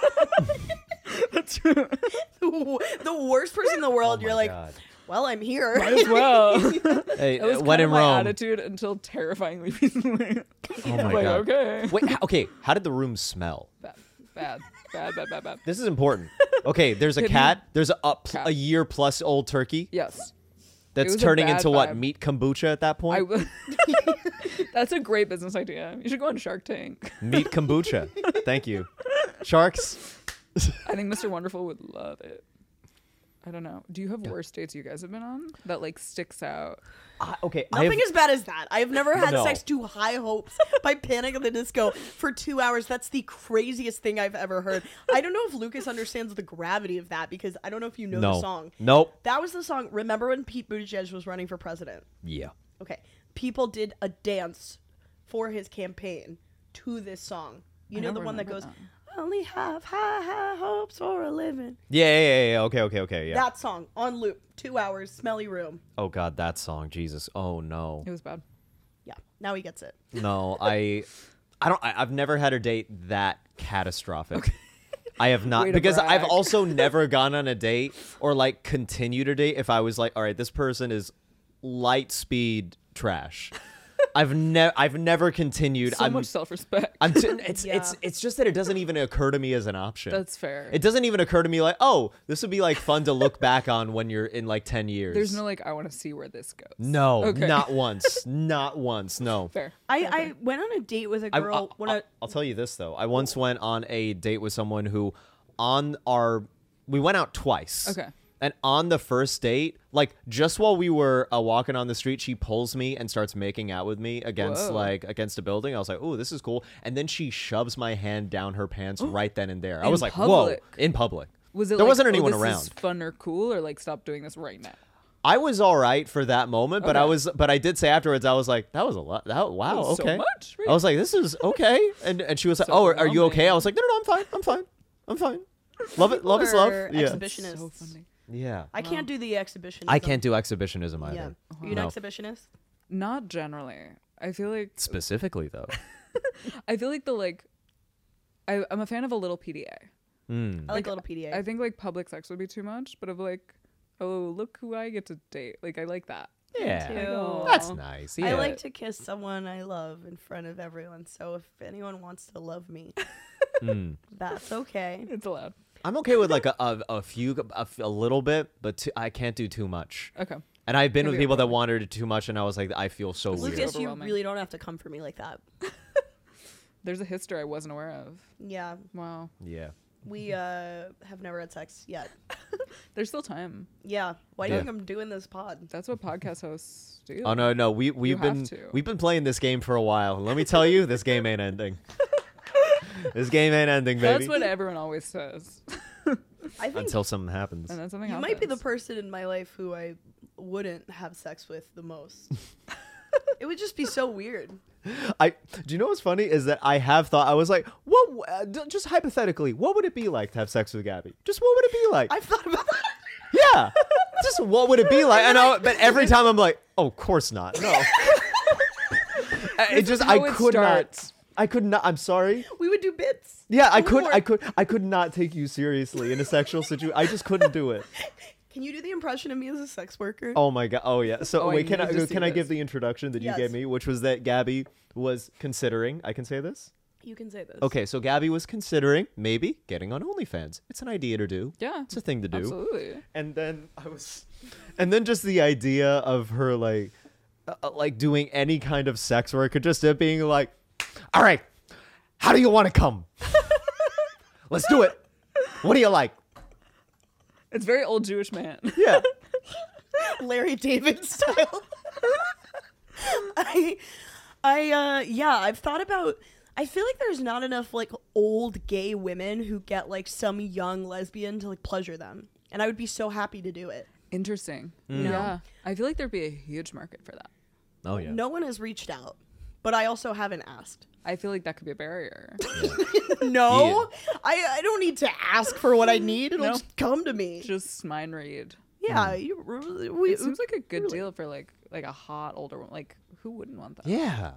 That's true. The worst person in the world. Oh You're my like, God. well, I'm here. Might as well. Hey, That was when kind in of my Rome. attitude until terrifyingly recently. Oh my Like, God. okay. Wait, okay. How did the room smell? Bad. This is important. Okay, there's a Have cat. There's Cat. a year plus old turkey Yes. that's was a turning bad into what, vibe. meat kombucha at that I point? will. That's a great business idea. You should go on Shark Tank. Meat kombucha. Thank you. Sharks. I think Mr. Wonderful would love it. I don't know. Do you have worst dates you guys have been on that like sticks out? Okay. Nothing as bad as that. I've never had No. sex to High Hopes by Panic at the Disco for 2 hours. That's the craziest thing I've ever heard. I don't know if Lucas understands the gravity of that because I don't know if you know the song. Nope. That was the song. Remember when Pete Buttigieg was running for president? Yeah. Okay. People did a dance for his campaign to this song. You I know don't the one that remember goes, I only have high hopes for a living. Yeah. Okay. Yeah. That song on loop. 2 hours, smelly room. Oh God, that song. Jesus. Oh no. It was bad. Yeah. Now he gets it. No, I've never had a date that catastrophic. I have not, Way to because I've brag. also never gone on a date or like continued a date if I was like, all right, this person is light speed trash. I've never continued. So much self-respect. Yeah. It's just that it doesn't even occur to me as an option. That's fair. It doesn't even occur to me like, oh, this would be like fun to look back on when you're in like 10 years. There's no like, I want to see where this goes. No, Okay. not once. Not once. No. Fair. I went on a date with a girl. I'll tell you this though. I once went on a date with someone who we went out twice. Okay. And on the first date, like just while we were walking on the street, she pulls me and starts making out with me against Whoa. against a building. I was like, "Oh, this is cool." And then she shoves my hand down her pants right then and there. I In was like, public? "Whoa!" In public. Was it There like, wasn't oh, anyone this around. Is fun or cool, or like stop doing this right now? I was all right for that moment, but Okay. but I did say afterwards, I was like, "That was a lot. Wow, was so okay." much? I was like, "This is okay," and she was like, So "Oh, are you okay?" overwhelming. I was like, "No, I'm fine. Love it. Love is love." Are Yeah. exhibitionists. So funny. Yeah. I can't do the exhibitionism. I can't do exhibitionism either. Yeah. Are you an No. exhibitionist? Not generally. I feel like Specifically though. the like. I'm a fan of a little PDA. Mm. I like a little PDA. I think like public sex would be too much, but of like, oh look who I get to date. Like I like that. Yeah. too. That's nice. Yeah. I like to kiss someone I love in front of everyone. So if anyone wants to love me, Mm. that's okay. It's allowed. I'm okay with like a little bit, but I can't do too much. Okay. And I've been Can with be people that overwhelming. wanted it too much, and I was like, I feel so weird. Lucas, you Overwhelming. really don't have to come for me like that. There's a history I wasn't aware of. Yeah, Wow. Yeah. we have never had sex yet. There's still time. Yeah, why do you Yeah. think I'm doing this pod? That's what podcast hosts do. Oh no, we've have been to. we've been playing this game for a while. Let me tell you, this game ain't ending. This game ain't ending, baby. That's what everyone always says. I think Until something happens. And then something you happens. might be the person in my life who I wouldn't have sex with the most. It would just be so weird. Do you know what's funny is that I have thought, I was like, just hypothetically, what would it be like to have sex with Gabby? Just what would it be like? I've thought about that. Yeah. Just what would it be like? But every time I'm like, oh, of course not. No. This is how it starts. I could not. I'm sorry. We would do bits. Yeah, I Or- could not take you seriously in a sexual situation. I just couldn't do it. Can you do the impression of me as a sex worker? Oh my god. Oh yeah. So Oh, I wait, can need to I see can I give this. the introduction that you Yes. gave me, which was that Gabby was considering? I can say this. You can say this. Okay, so Gabby was considering maybe getting on OnlyFans. It's an idea to do. Yeah. It's a thing to do. Absolutely. And then just the idea of her like doing any kind of sex work, or just it being like, all right, how do you want to come? Let's do it. What do you like? It's very old Jewish man. Yeah. Larry David style. I've thought about. I feel like there's not enough like old gay women who get like some young lesbian to like pleasure them, and I would be so happy to do it. Interesting. Mm. Yeah. I feel like there'd be a huge market for that. Oh yeah. No one has reached out, but I also haven't asked. I feel like that could be a barrier. No, I don't need to ask for what I need. It'll No. just come to me. Just mind read. Yeah, It seems like a good really. deal for like a hot older woman. Like, who wouldn't want that? Yeah.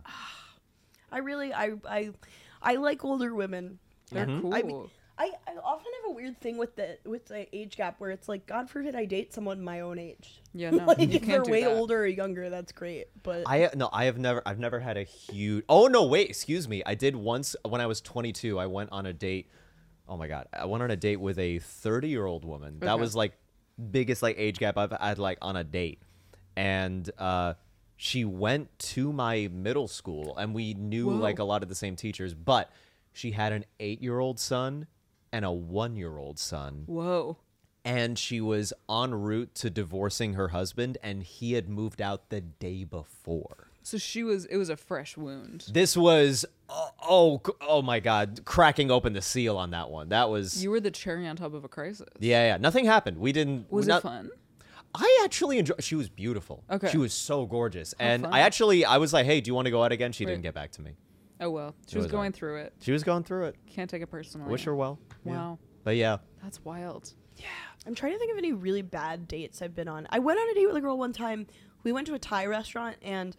I like older women. They're cool. I mean, I often have a weird thing with the age gap where it's like, God forbid I date someone my own age. Yeah, no, like you if they're can't do way that. older or younger, that's great. But I've never had a huge. Oh no, wait, excuse me. I did once when I was 22. I went on a date. Oh my god, I went on a date with a 30-year-old woman. That Okay. was like biggest like age gap I've had like on a date, and she went to my middle school, and we knew Whoa. like a lot of the same teachers, but she had an 8-year-old son and a 1-year-old son. Whoa. And she was en route to divorcing her husband, and he had moved out the day before. So it was a fresh wound. This was oh my god, cracking open the seal on that one. That was You were the cherry on top of a crisis. yeah. Nothing happened. We didn't. Was not, it fun? I actually enjoyed. She was beautiful. Okay. She was so gorgeous, and fun. I was like, hey, do you want to go out again? She didn't Right. get back to me. Oh well. She It was was going hard. through it. She was going through it. Can't take it personally. Wish her well. Yeah. Wow. But yeah. That's wild. I'm trying to think of any really bad dates I've been on. I went on a date with a girl one time. We went to a Thai restaurant, and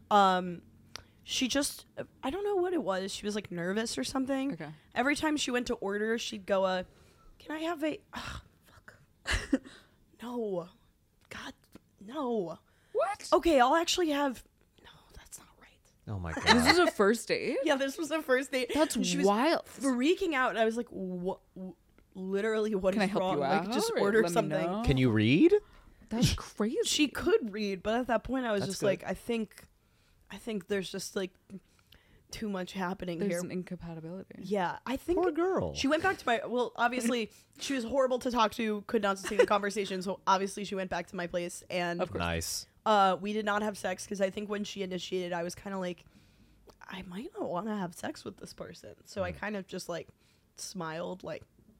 she just, I don't know what it was. She was like nervous or something. Okay. Every time she went to order, she'd go, can I have a, fuck. No. God, no. What? Okay, I'll actually have, no, that's not right. Oh my This god. was a first date? Yeah, this was the first date. That's and she was wild. freaking out, and I was like, what? Literally, what is Can I help wrong? you Like, out? just Or order let me something. know? Can you read? That's crazy. She could read, but at that point, I was That's just good. like, I think there's just like too much happening There's here. an incompatibility. Yeah, I think Poor girl. she went back to my. Well, obviously, she was horrible to talk to. Could not sustain the conversation. So obviously, she went back to my place, and Of course. Nice. we did not have sex because I think when she initiated, I was kind of like, I might not want to have sex with this person. So I kind of just like smiled, like,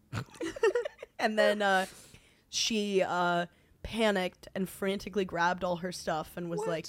and then she panicked and frantically grabbed all her stuff and was What? like,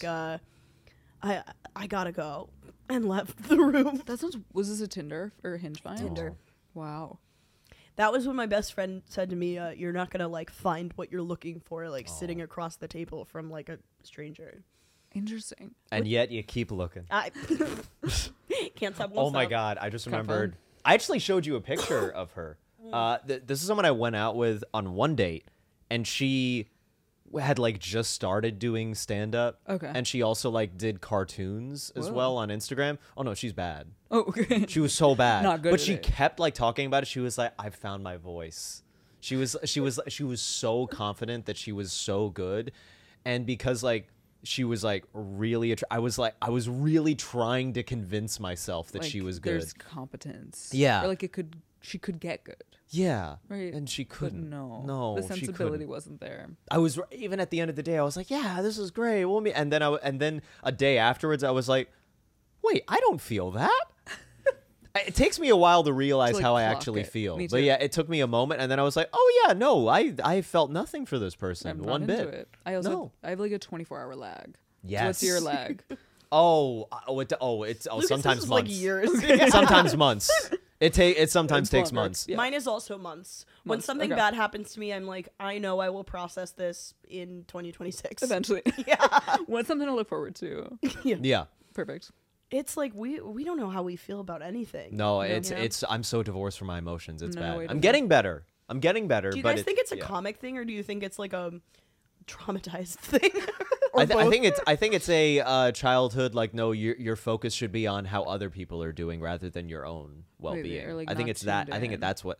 I gotta go, and left the room. That sounds. Was this a Tinder or a Hinge find? Tinder. Wow. That was when my best friend said to me, "You're not gonna like find what you're looking for, like sitting across the table from like a stranger." Interesting. And yet you keep looking. I can't stop. Oh won't my stop. god, I just Kinda remembered. fun. I actually showed you a picture of her. This is someone I went out with on one date, and she had like just started doing stand up. Okay. And she also like did cartoons as Whoa. well on Instagram. Oh no, she's bad. Oh, okay. She was so bad. Not good But at she it. kept like talking about it. She was like, I found my voice. She was so confident that she was so good. And because like she was like really I was really trying to convince myself that she Like, was good. There's competence. Yeah. Or like she could get good. Yeah. Right. And she But couldn't. no. No, The she sensibility couldn't. wasn't there. I was even at the end of the day. I was like, "Yeah, this is great." We'll meet. And then a day afterwards, I was like, "Wait, I don't feel that." It takes me a while to realize like, how I clock actually it. feel. Me But too. yeah, it took me a moment, and then I was like, "Oh yeah, no, I felt nothing for this person I'm one not bit." into it. I also No. I have like a 24-hour lag. Yes. So what's your lag? It's Lucas, sometimes this is months. like years. Sometimes months. It sometimes It's takes longer. months. Yeah. Mine is also months. When Months, something okay. bad happens to me, I'm like, I know I will process this in 2026. Eventually. Yeah. What's something to look forward to? Yeah. Perfect. It's like we don't know how we feel about anything. No, you know? it's I'm so divorced from my emotions. It's No bad. way to I'm be. getting better. I'm getting better. Do you but guys think it's a yeah. comic thing, or do you think it's like a traumatized thing? Or I both? think it's a childhood, like, no, your focus should be on how other people are doing rather than your own well-being. or, like, I think not it's that. tuned I think in. that's what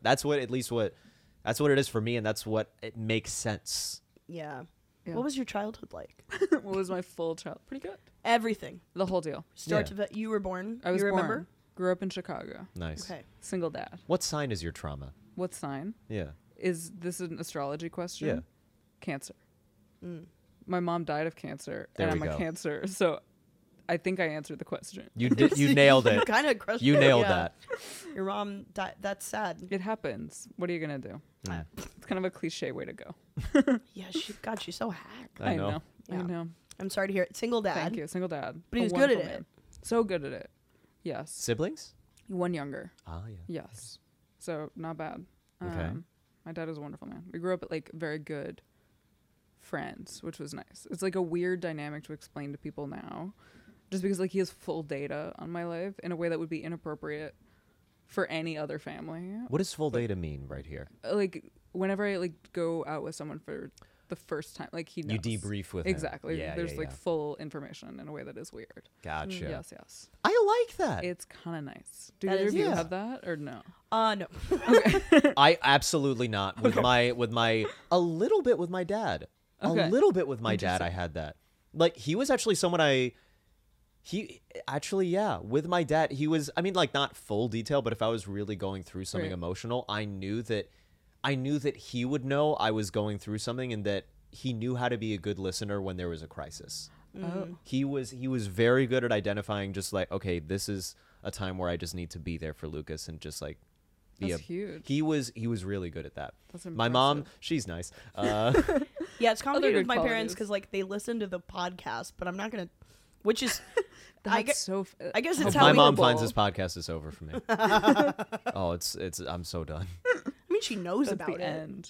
it is for me, and that's what it makes sense. Yeah. Yeah. What was your childhood like? What was my full child? Pretty good. Everything. The whole deal. Start Yeah. to you were born. I was you born. remember? Grew up in Chicago. Nice. Okay. Single dad. What sign is your trauma? What sign? Yeah. Is this an astrology question? Yeah. Cancer. Mm. My mom died of cancer, There and we I'm a go. Cancer, so I think I answered the question. You did. You nailed it. Kind of crushed. You it, nailed yeah. that. Your mom died. That's sad. It happens. What are you gonna do? Mm. It's kind of a cliche way to go. Yeah. God, she's so hacked. I know. I Yeah. know. I'm sorry to hear it. Single dad. Thank you. Single dad. But he A was good at wonderful it. man. So good at it. Yes. Siblings? One younger. Ah, yeah. Yes. So not bad. Okay. My dad is a wonderful man. We grew up at like very good friends, which was nice. It's like a weird dynamic to explain to people now, just because like he has full data on my life in a way that would be inappropriate for any other family. What does full data mean right here? Like whenever I like go out with someone for the first time, like he knows. You debrief with him. Exactly. Yeah, There's yeah, like yeah. full information in a way that is weird. Gotcha. Yes, yes. I like that. It's kind of nice. Do That either is- of you Yeah. have that or no? No. I absolutely not. With my a little bit with my dad. Okay. A little bit with my dad I Interesting. had that. Like he was actually someone he actually, yeah, with my dad, he was, I mean, like not full detail, but if I was really going through something Right. emotional, I knew that he would know I was going through something and that he knew how to be a good listener when there was a crisis. Oh. He was very good at identifying just like, okay, this is a time where I just need to be there for Lucas and just like be That's huge. He was really good at that. That's My mom, impressive. she's nice. Yeah, it's complicated good with my parents qualities. because like they listen to the podcast, but I'm not gonna. Which is, That's I guess, so. I guess it's If how my we. mom Available. finds this podcast, it's over for me. Oh, it's I'm so done. I mean, she knows That's about the it. end.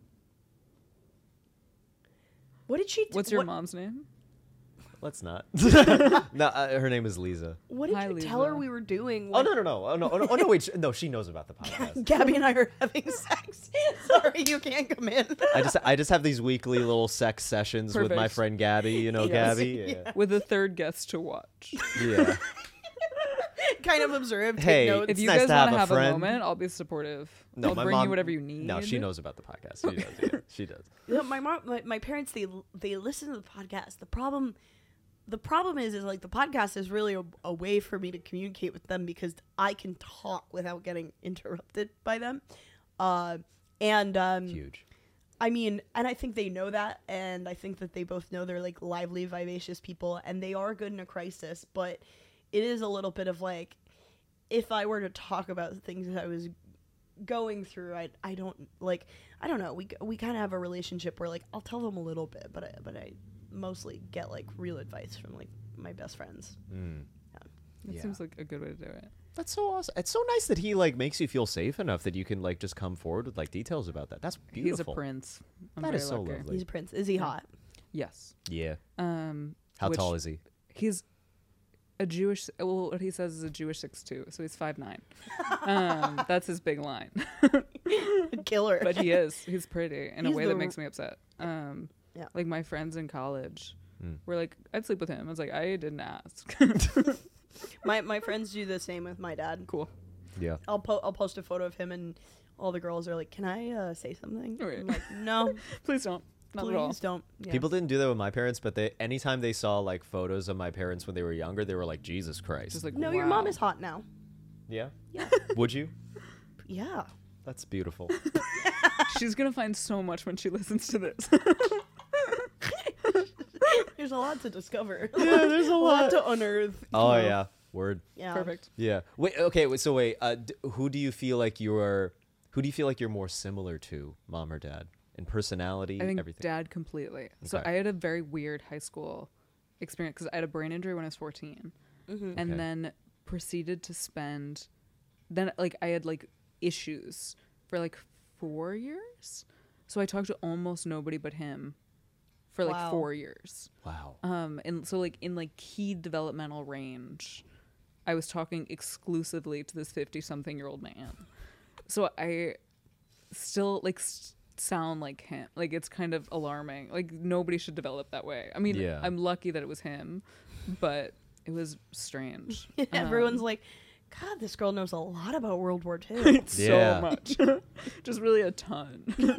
What did she? What's your mom's name? Let's not. No, her name is Lisa. What did Hi, you tell her Lisa. we were doing? Oh when- no. Oh no. Wait. No, she knows about the podcast. Gabby and I are having sex. Sorry, you can't come in. I just have these weekly little sex sessions with my Perfect. friend Gabby. You know Yes. Gabby. Yeah. With a third guest to watch. Yeah. Kind of observe. Take Hey, notes. If It's you nice guys to have want to a have a friend. moment, I'll be supportive. No, I'll my bring mom, you whatever you need. No, she knows about the podcast. She does. Yeah, she does. Yeah, my mom, my parents, they listen to the podcast. The problem is like the podcast is really a way for me to communicate with them because I can talk without getting interrupted by them. Huge. I mean, and I think they know that, and I think that they both know they're like lively, vivacious people, and they are good in a crisis. But it is a little bit of like, if I were to talk about the things that I was going through, I don't know. We kind of have a relationship where like I'll tell them a little bit, but I mostly get like real advice from like my best friends. That Yeah. seems like a good way to do it. That's so awesome. It's so nice that he like makes you feel safe enough that you can like just come forward with like details about that. That's beautiful. He's a prince. I'm That very is so lucky. lovely. He's a prince. Is he hot? Yes. Yeah. Um. How which- tall is he? He's a Jewish. Well, what he says is a Jewish 6'2", so he's 5'9". That's his big line. Killer. But he is. He's pretty in a He's way the- that makes me upset. Yeah. Like my friends in college Mm. were like, I'd sleep with him. I was like, I didn't ask. my friends do the same with my dad. Cool. Yeah. I'll post a photo of him and all the girls are like, "Can I say something?" Right. I'm like, "No, Please don't. Not at all. please don't." Yeah. People didn't do that with my parents, but anytime they saw like photos of my parents when they were younger, they were like, Jesus Christ. Just like, No, wow. your mom is hot now. Yeah. Yeah. Would you? Yeah. That's beautiful. She's gonna find so much when she listens to this. There's a lot to discover. Yeah, there's a lot. to unearth. Oh you know. yeah. Word. Yeah. Perfect. Yeah. Wait. Okay. So wait. Who do you feel like you're more similar to, mom or dad, in personality? I think everything. dad completely. So Okay. I had a very weird high school experience because I had a brain injury when I was 14, and Okay. then proceeded to spend. Then like I had like issues for like 4 years, so I talked to almost nobody but him for like Wow. 4 years. Wow. And so like in like key developmental range, I was talking exclusively to this 50-something-year-old man. So I still like sound like him. Like it's kind of alarming. Like nobody should develop that way. I mean, Yeah. I'm lucky that it was him, but it was strange. Everyone's like, God, this girl knows a lot about World War II. Yeah. So much. Just really a ton.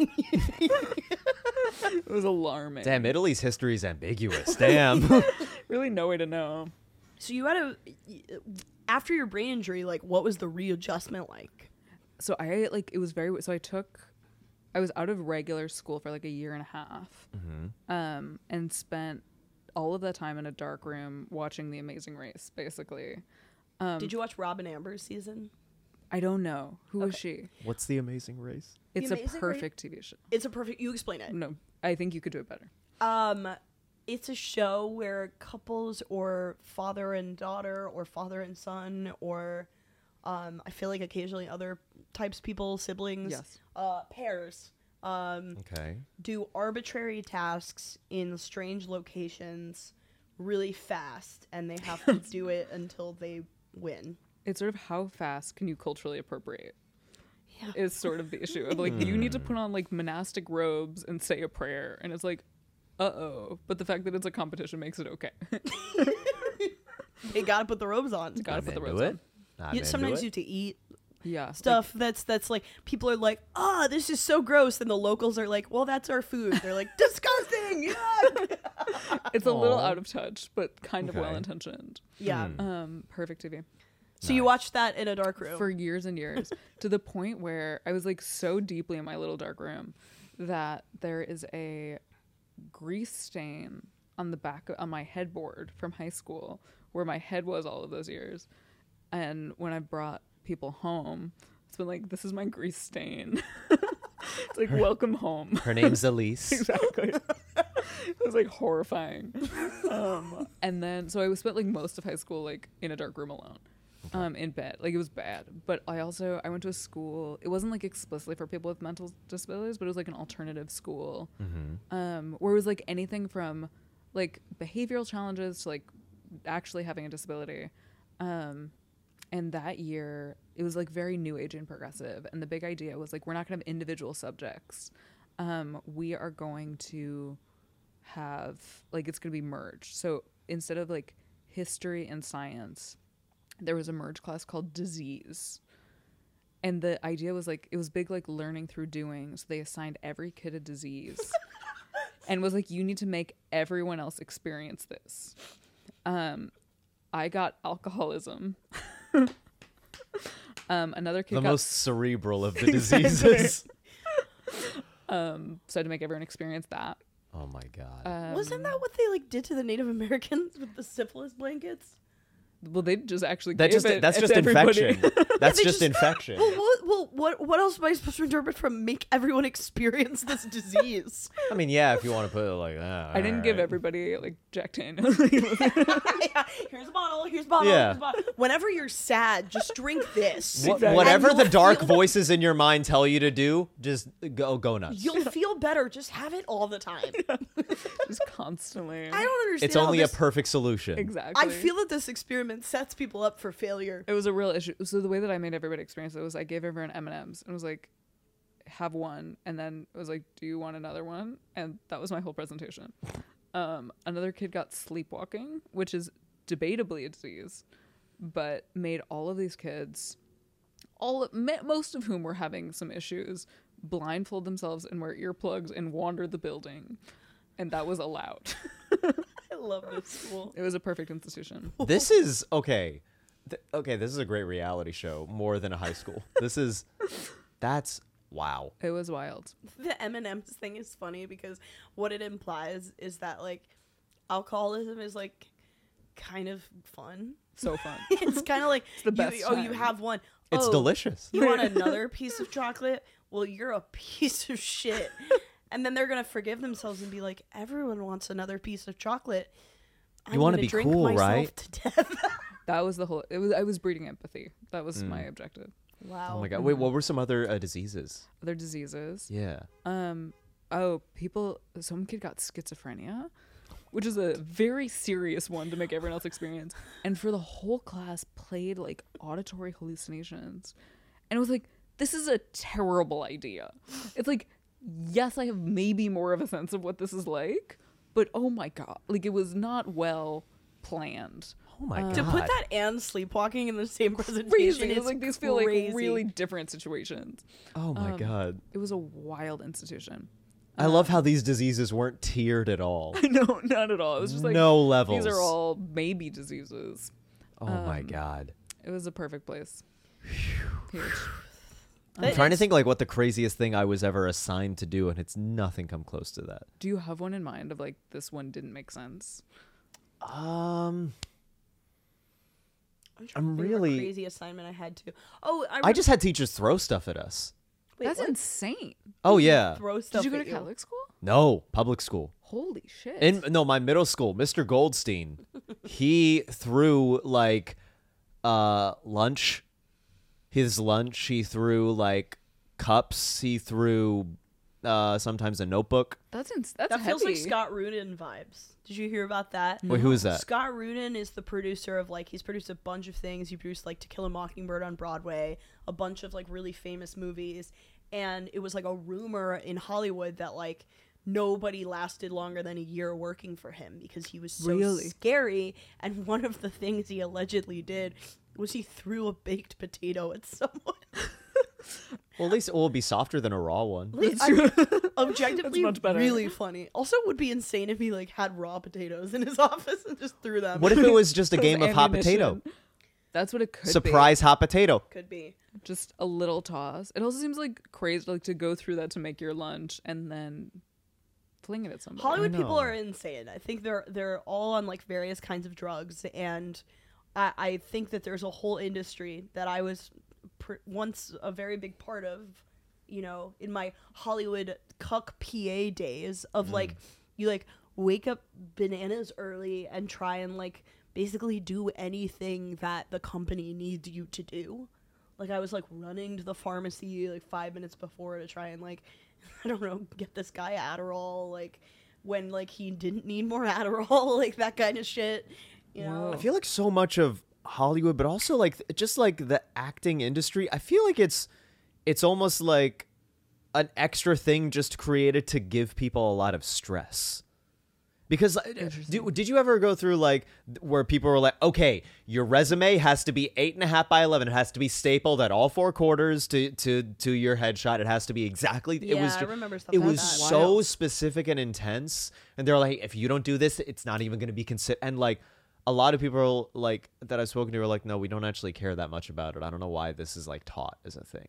It was alarming. Damn, Italy's history is ambiguous. Damn. Really no way to know. So you had after your brain injury, like, what was the readjustment like? So I like it was very so I was out of regular school for like a year and a half. And spent all of that time in a dark room watching The Amazing Race, basically. Did you watch Robin Amber's season? I don't know. Who was she? What's The Amazing Race? It's Amazing a Race? perfect TV show. It's a perfect. You explain it. No, I think you could do it better. It's a show where couples or father and daughter or father and son or I feel like occasionally other types of people, siblings, Yes. pairs, Okay. do arbitrary tasks in strange locations really fast, and they have to do it until they win. It's sort of how fast can you culturally appropriate? Yeah. Is sort of the issue of like you need to put on like monastic robes and say a prayer, and it's like, but the fact that it's a competition makes it okay. They gotta put the robes on. Gotta I'm put the into robes it. on. I'm You, into sometimes it. you have to eat Yeah, stuff that's like people are like, this is so gross, and the locals are like, well, that's our food. They're like, disgusting. Yuck. it's a little Aw. out of touch, but kind of Okay. well intentioned. Yeah. Perfect TV. So you Nice. watched that in a dark room. For years and years, to the point where I was like so deeply in my little dark room that there is a grease stain on the back on my headboard from high school where my head was all of those years. And when I brought people home, it's been like, this is my grease stain. It's like, welcome home. Her name's Elise. Exactly. It was like horrifying. And then so I spent like most of high school like in a dark room alone. In bed. Like it was bad. But I went to a school. It wasn't like explicitly for people with mental disabilities, but it was like an alternative school. Where it was like anything from like behavioral challenges to like actually having a disability. And that year it was like very new age and progressive. And the big idea was like, we're not gonna have individual subjects. We are going to have like, it's gonna be merged. So instead of like history and science, there was a merge class called disease. And the idea was like, it was big, like learning through doing. So they assigned every kid a disease and was like, you need to make everyone else experience this. I got alcoholism. Another kid The got, most cerebral of the diseases. so I had to make everyone experience that. Oh my god. Wasn't that what they like did to the Native Americans with the syphilis blankets? Well, they just actually That gave just it that's to just everybody. infection. That's They just infection. What else am I supposed to interpret from make everyone experience this disease? I mean, yeah, if you want to put it like that. I didn't give alright. everybody like Jack Daniels. Yeah, here's a bottle. Here's a bottle. Yeah. Here's a bottle. Whenever you're sad, just drink this. Whatever And the you'll dark feel- voices in your mind tell you to do, just go nuts. You'll feel better. Just have it all the time. Just constantly. I don't understand. It's how only this- a perfect solution. Exactly. I feel that this experiment sets people up for failure. it was a real issue. So the way that I made everybody experience it was I gave everyone M&Ms and was like, have one, and then it was like, do you want another one? And that was my whole presentation. Another kid got sleepwalking, which is debatably a disease, but made all of these kids, most of whom were having some issues, blindfold themselves and wear earplugs and wander the building, and that was allowed. I love this school. It was a perfect institution. This is okay. Okay, this is a great reality show more than a high school. That's wow. It was wild. The M&M's thing is funny because what it implies is that like alcoholism is like kind of fun. So fun. It's kind of like the best you time. have one. It's Oh, delicious. You want another piece of chocolate? Well, you're a piece of shit. And then they're gonna forgive themselves and be like, everyone wants another piece of chocolate. You wanna gonna be drink cool, myself right? To death. That was the whole. I was breeding empathy. That was my objective. Wow. Oh my god. Wait, what were some other diseases? Other diseases. Yeah. Some kid got schizophrenia, which is a very serious one to make everyone else experience. And for the whole class played like auditory hallucinations. And it was like, this is a terrible idea. It's like, yes, I have maybe more of a sense of what this is like, but oh my God, like it was not well planned. Oh my god. To put that and sleepwalking in the same presentation Crazy. is Like these feel crazy. like really different situations. Oh my god. It was a wild institution. I love how these diseases weren't tiered at all. No, not at all. It was just like No levels. These are all maybe diseases. Oh my god. It was a perfect place. Huge. I'm trying to think like what the craziest thing I was ever assigned to do, and it's nothing come close to that. Do you have one in mind of like this one didn't make sense? I'm I'm trying to think of a really- crazy assignment I had to. Oh, I just had teachers throw stuff at us. wait, That's what? insane. Oh yeah. Throw stuff. Did you go at to Catholic school? No, public school. Holy shit. No, my middle school, Mr. Goldstein, he threw like lunch. His lunch, he threw like cups, he threw sometimes a notebook. That's That heavy. feels like Scott Rudin vibes. Did you hear about that? Wait, who is that? Scott Rudin is the producer of like he's produced a bunch of things. He produced like To Kill a Mockingbird on Broadway, a bunch of like really famous movies, and it was like a rumor in Hollywood that like nobody lasted longer than a year working for him because he was so Really? scary. And one of the things he allegedly did was he threw a baked potato at someone. Well, at least it will be softer than a raw one. I mean, objectively, much better. really funny. Also, would be insane if he like had raw potatoes in his office and just threw them. What if it was just a Those game of hot potato? ammunition. That's what it could Surprise hot potato. Could be. be. Just a little toss. It also seems like crazy like to go through that to make your lunch and then fling it at somebody. Hollywood people know. are insane. I think they're all on like various kinds of drugs, and I think that there's a whole industry that I was once a very big part of, you know, in my Hollywood cuck PA days of like you like wake up bananas early and try and like basically do anything that the company needs you to do. Like I was like running to the pharmacy like 5 minutes before to try and like I don't know, get this guy Adderall like when like he didn't need more Adderall, like that kind of shit. You know? Whoa. I feel like so much of Hollywood, but also like just like the acting industry, I feel like it's almost like an extra thing just created to give people a lot of stress. Because did you ever go through like where people were like, okay, your resume has to be 8.5 by 11. It has to be stapled at all 4 quarters to your headshot. It has to be exactly. It Yeah, was I remember stuff It like was that. so Wild. specific and intense. And they're like, if you don't do this, it's not even going to be considered. And like a lot of people like that I've spoken to are like, no, we don't actually care that much about it. I don't know why this is like taught as a thing.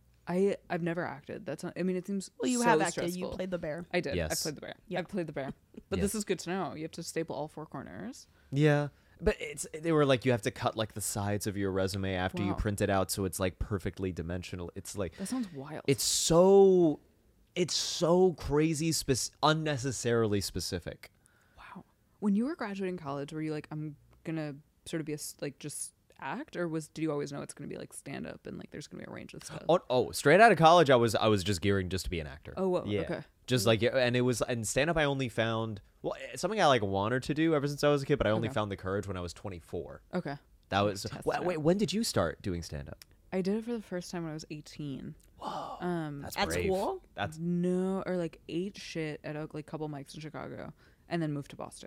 I've never acted. That's not, I mean, it seems Well, you so have acted. stressful. You played the bear. I did. I Yes. played the bear. Yeah. I've played the bear. But Yes. this is good to know. You have to staple all 4 corners. Yeah. But they were like, you have to cut like the sides of your resume after you Wow. print it out so it's like perfectly dimensional. It's like That sounds wild. it's so crazy unnecessarily specific. Wow. When you were graduating college, were you like, I'm gonna sort of be like just act, or did you always know it's gonna be like stand up and like there's gonna be a range of stuff? Oh, straight out of college I was just gearing just to be an actor. Oh, whoa, yeah. okay. Just like and it was and stand up I only found it's something I like wanted to do ever since I was a kid, but I only Okay. found the courage when I was 24. Okay. That was Test it wait, out. when did you start doing stand up? I did it for the first time when I was 18. That's At brave. school? That's No, or like ate shit at a like couple mics in Chicago, and then moved to Boston.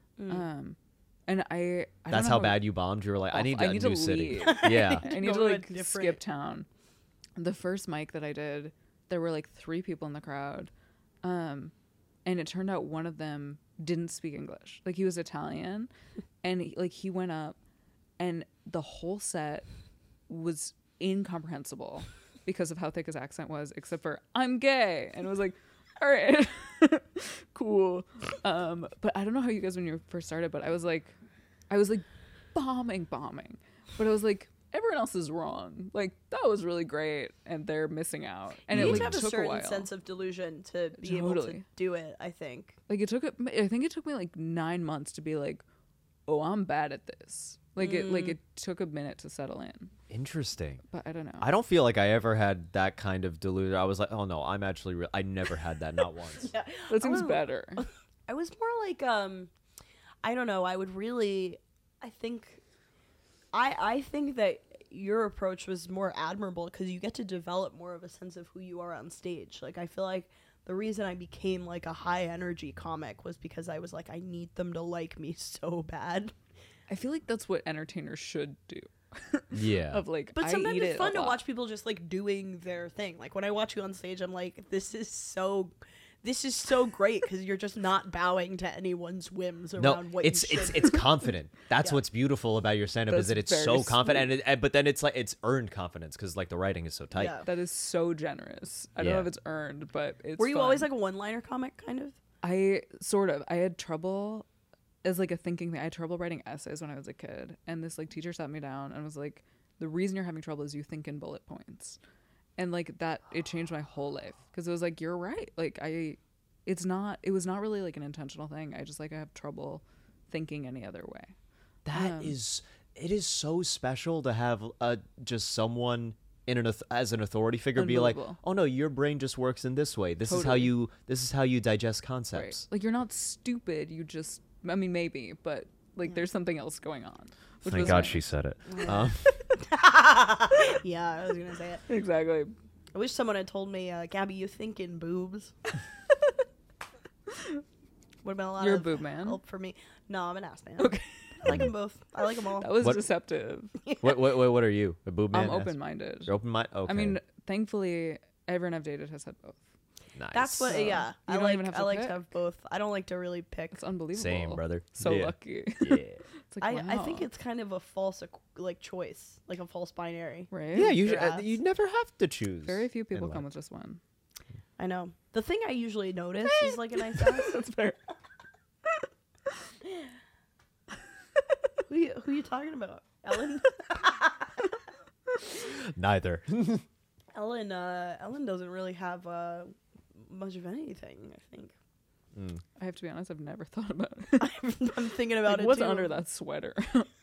And I don't that's know how bad you bombed. You were like, I need a new to city. leave. Yeah. I need Go to to a like different- skip town. The first mic that I did, there were like 3 people in the crowd, and it turned out one of them didn't speak English. Like he was Italian, and he went up, and the whole set was incomprehensible because of how thick his accent was, except for "I'm gay," and it was like, all right, cool. But I don't know how you guys when you first started, but I was like bombing, but I was like, everyone else is wrong. Like that was really great, and they're missing out. And You it need like to have a took a certain while. sense of delusion to be able to Totally. do it, I think. Like I think it took me like 9 months to be like, oh, I'm bad at this. Like it took a minute to settle in. Interesting. But I don't know. I don't feel like I ever had that kind of delusion. I was like, oh no, I'm actually I never had that, not once. Yeah. That seems Oh. better. I was more like I don't know, I think I think that your approach was more admirable because you get to develop more of a sense of who you are on stage. Like, I feel like the reason I became like a high energy comic was because I was like, I need them to like me so bad. I feel like that's what entertainers should do. Yeah. Of like, But I sometimes eat it's it fun a to lot. watch people just like doing their thing. Like when I watch you on stage, I'm like, this is so great because you're just not bowing to anyone's whims around No, what it's you should. it's confident. That's Yeah. what's beautiful about your stand-up is That's that it's very so confident, sweet. but then it's like it's earned confidence because like the writing is so tight. Yeah. That is so generous. I don't Yeah. know if it's earned, but it's Were you fun. always like a one-liner comic kind of? I had trouble as like a thinking thing. I had trouble writing essays when I was a kid, and this like teacher sat me down and was like, the reason you're having trouble is you think in bullet points. And like that, it changed my whole life because it was like, you're right. Like it was not really like an intentional thing. I just like, I have trouble thinking any other way. It is so special to have just someone as an authority figure be like, Unbelievable. oh no, your brain just works in this way. This is how you digest concepts. Like you're not stupid. You just, I mean, maybe, but like there's something else going on. Which Thank was God nice. she said it. Yeah, I was gonna say it. Exactly. I wish someone had told me, Gabby, you think in boobs. Would have been a lot You're a of boob man. help for me. No, I'm an ass man. Okay. I like them both. I like them all. That was What- deceptive. What are you? A boob man? I'm open-minded. You're open-minded? Okay. I mean, thankfully, everyone I've dated has had both. nice. That's what. So, Yeah, you I don't like. even have I to like pick. to have both. I don't like to really pick. It's unbelievable. Same, brother. So Yeah. lucky. Yeah. It's like, I think wow. it's kind of a false choice, like a false binary. right. Yeah, Your ass. you never have to choose. Very few people in come life. with just one. I know. The thing I usually notice is like a nice ass. That's fair. Who you talking about? Ellen? Neither. Ellen doesn't really have much of anything, I think. I have to be honest. I've never thought about it. I'm thinking about Like, it what's too. under that sweater?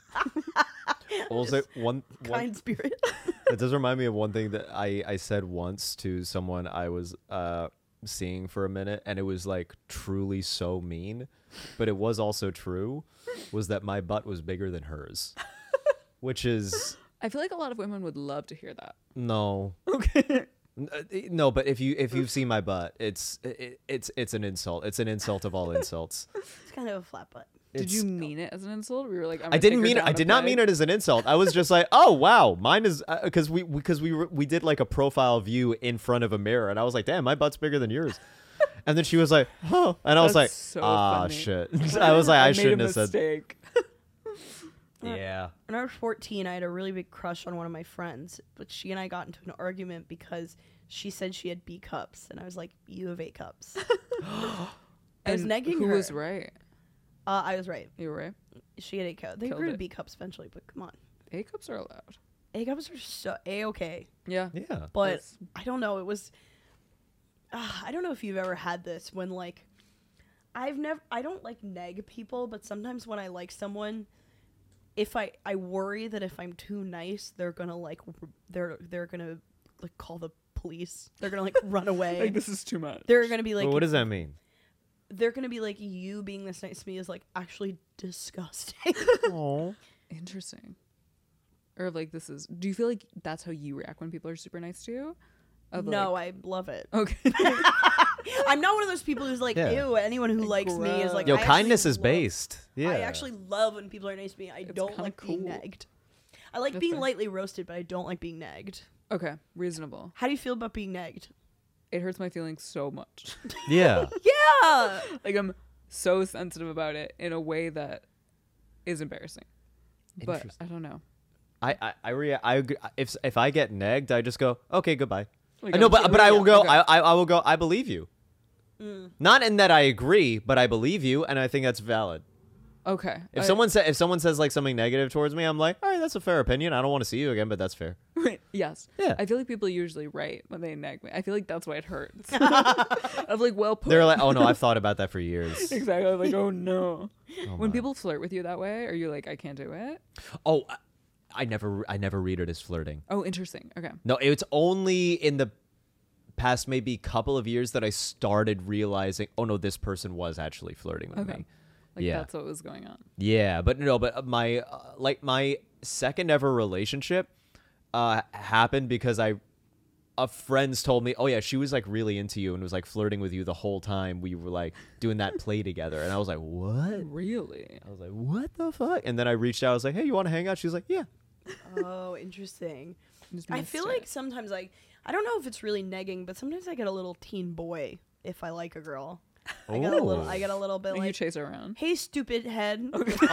Also, one Kind spirit. it does remind me of one thing that I said once to someone I was seeing for a minute, and it was like truly so mean, but it was also true, was that my butt was bigger than hers. Which is I feel like a lot of women would love to hear that. no. Okay. No, but if you've seen my butt, it's an insult. It's an insult of all insults. It's kind of a flat butt. Did you mean it as an insult? We were like, I didn't mean it. I did not mean it as an insult. I was just like, oh wow, mine is because we did like a profile view in front of a mirror, and I was like, damn, my butt's bigger than yours. And then she was like, huh, and I was like, That's so ah, funny. shit. I was like, I made shouldn't a have said. mistake. Yeah. When I was 14, I had a really big crush on one of my friends, but she and I got into an argument because she said she had B cups, and I was like, you have A cups. I was And negging who her. was right? I was right. You were right. She had A cups. They Killed grew to it. B cups eventually, but come on. A cups are allowed. A cups are so A-okay. Yeah. Yeah. But That's- I don't know. It was. I don't know if you've ever had this when like, I don't like neg people, but sometimes when I like someone, if I worry that if I'm too nice, they're gonna like they're gonna like call the police. They're gonna like run away. Like this is too much. They're gonna be like, Well, what does that mean? they're gonna be like, you being this nice to me is like actually disgusting. Oh. Interesting. Or like this is. Do you feel like that's how you react when people are super nice to you? Of, No, like- I love it. Okay. I'm not one of those people who's like, Yeah. ew, anyone who likes me is like, Yo, I actually kindness is love- based. Yeah. I actually love when people are nice to me. I don't kinda like being cool. nagged. I like That's being fair. lightly roasted, but I don't like being nagged. Okay. Reasonable. How do you feel about being nagged? It hurts my feelings so much. Yeah. Yeah. Like I'm so sensitive about it in a way that is embarrassing. But Interesting. I don't know. I agree. If I get negged, I just go, okay, goodbye. Like, I know, I'm but sure- I will go. Okay. I will go. I believe you. Not in that I agree, but I believe you, and I think that's valid. Okay. If someone says like something negative towards me, I'm like, all right, that's a fair opinion. I don't want to see you again, but that's fair. Yes. Yeah. I feel like people usually write when they nag me. I feel like that's why it hurts. Of like, well put. They're like, oh no, I've thought about that for years. Exactly. I'm like, oh no. Oh, When my. people flirt with you that way, are you like, I can't do it? Oh, I never read it as flirting. Oh, interesting. Okay. No, it's only in the past maybe couple of years that I started realizing, oh no, this person was actually flirting with Okay. me. Like Yeah. that's what was going on. Yeah, but no, but my like my second ever relationship happened because friends told me, oh yeah, she was like really into you and was like flirting with you the whole time we were like doing that play together, and I was like, what? Really? I was like, what the fuck? And then I reached out, I was like, hey, you want to hang out? She was like, yeah. Oh, interesting. Just I missed feel it. like sometimes I don't know if it's really negging, but sometimes I get a little teen boy if I like a girl. I get a little bit you like, chase her around. hey, stupid head.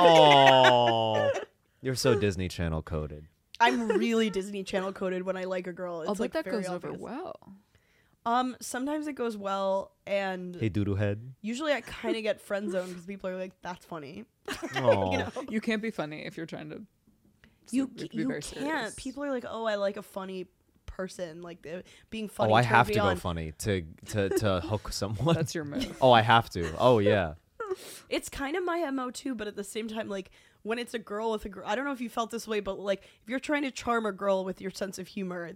Oh, you're so Disney Channel coded. I'm really Disney Channel coded when I like a girl. It's I'll bet like that very goes over obvious. well. Sometimes it goes well, and Hey, doodoo head. usually I kind of get friend zoned because people are like, "That's funny." Oh, You know, You can't be funny if you're trying to. you have to be you very can't. serious. People are like, "Oh, I like a funny person." Like being funny. I turns have me to go on. funny to hook someone. That's your move. Oh, I have to. Oh yeah. It's kind of my MO too, but at the same time, like when it's a girl with a girl, I don't know if you felt this way, but like if you're trying to charm a girl with your sense of humor,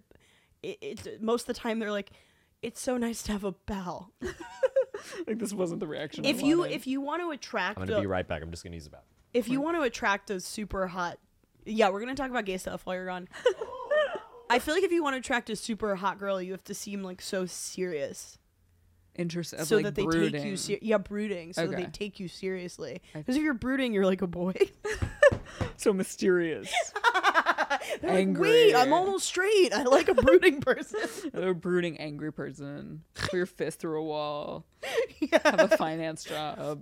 it most of the time they're like, "It's so nice to have a pal." Like this wasn't the reaction. I If you wanted. want to attract, I'm gonna be right back. I'm just gonna use the bathroom. if you want to attract a super hot, yeah, we're gonna talk about gay stuff while you're gone. I feel like if you want to attract a super hot girl, you have to seem like so serious, Interested, so like that they brooding. take you. brooding, so that they Okay. take you seriously. I- Because if you're brooding, you're like a boy. So mysterious. They're like, Angry. wait, I'm almost straight. I like a brooding person. A brooding, angry person. Put your fist through a wall. Yeah. Have a finance job.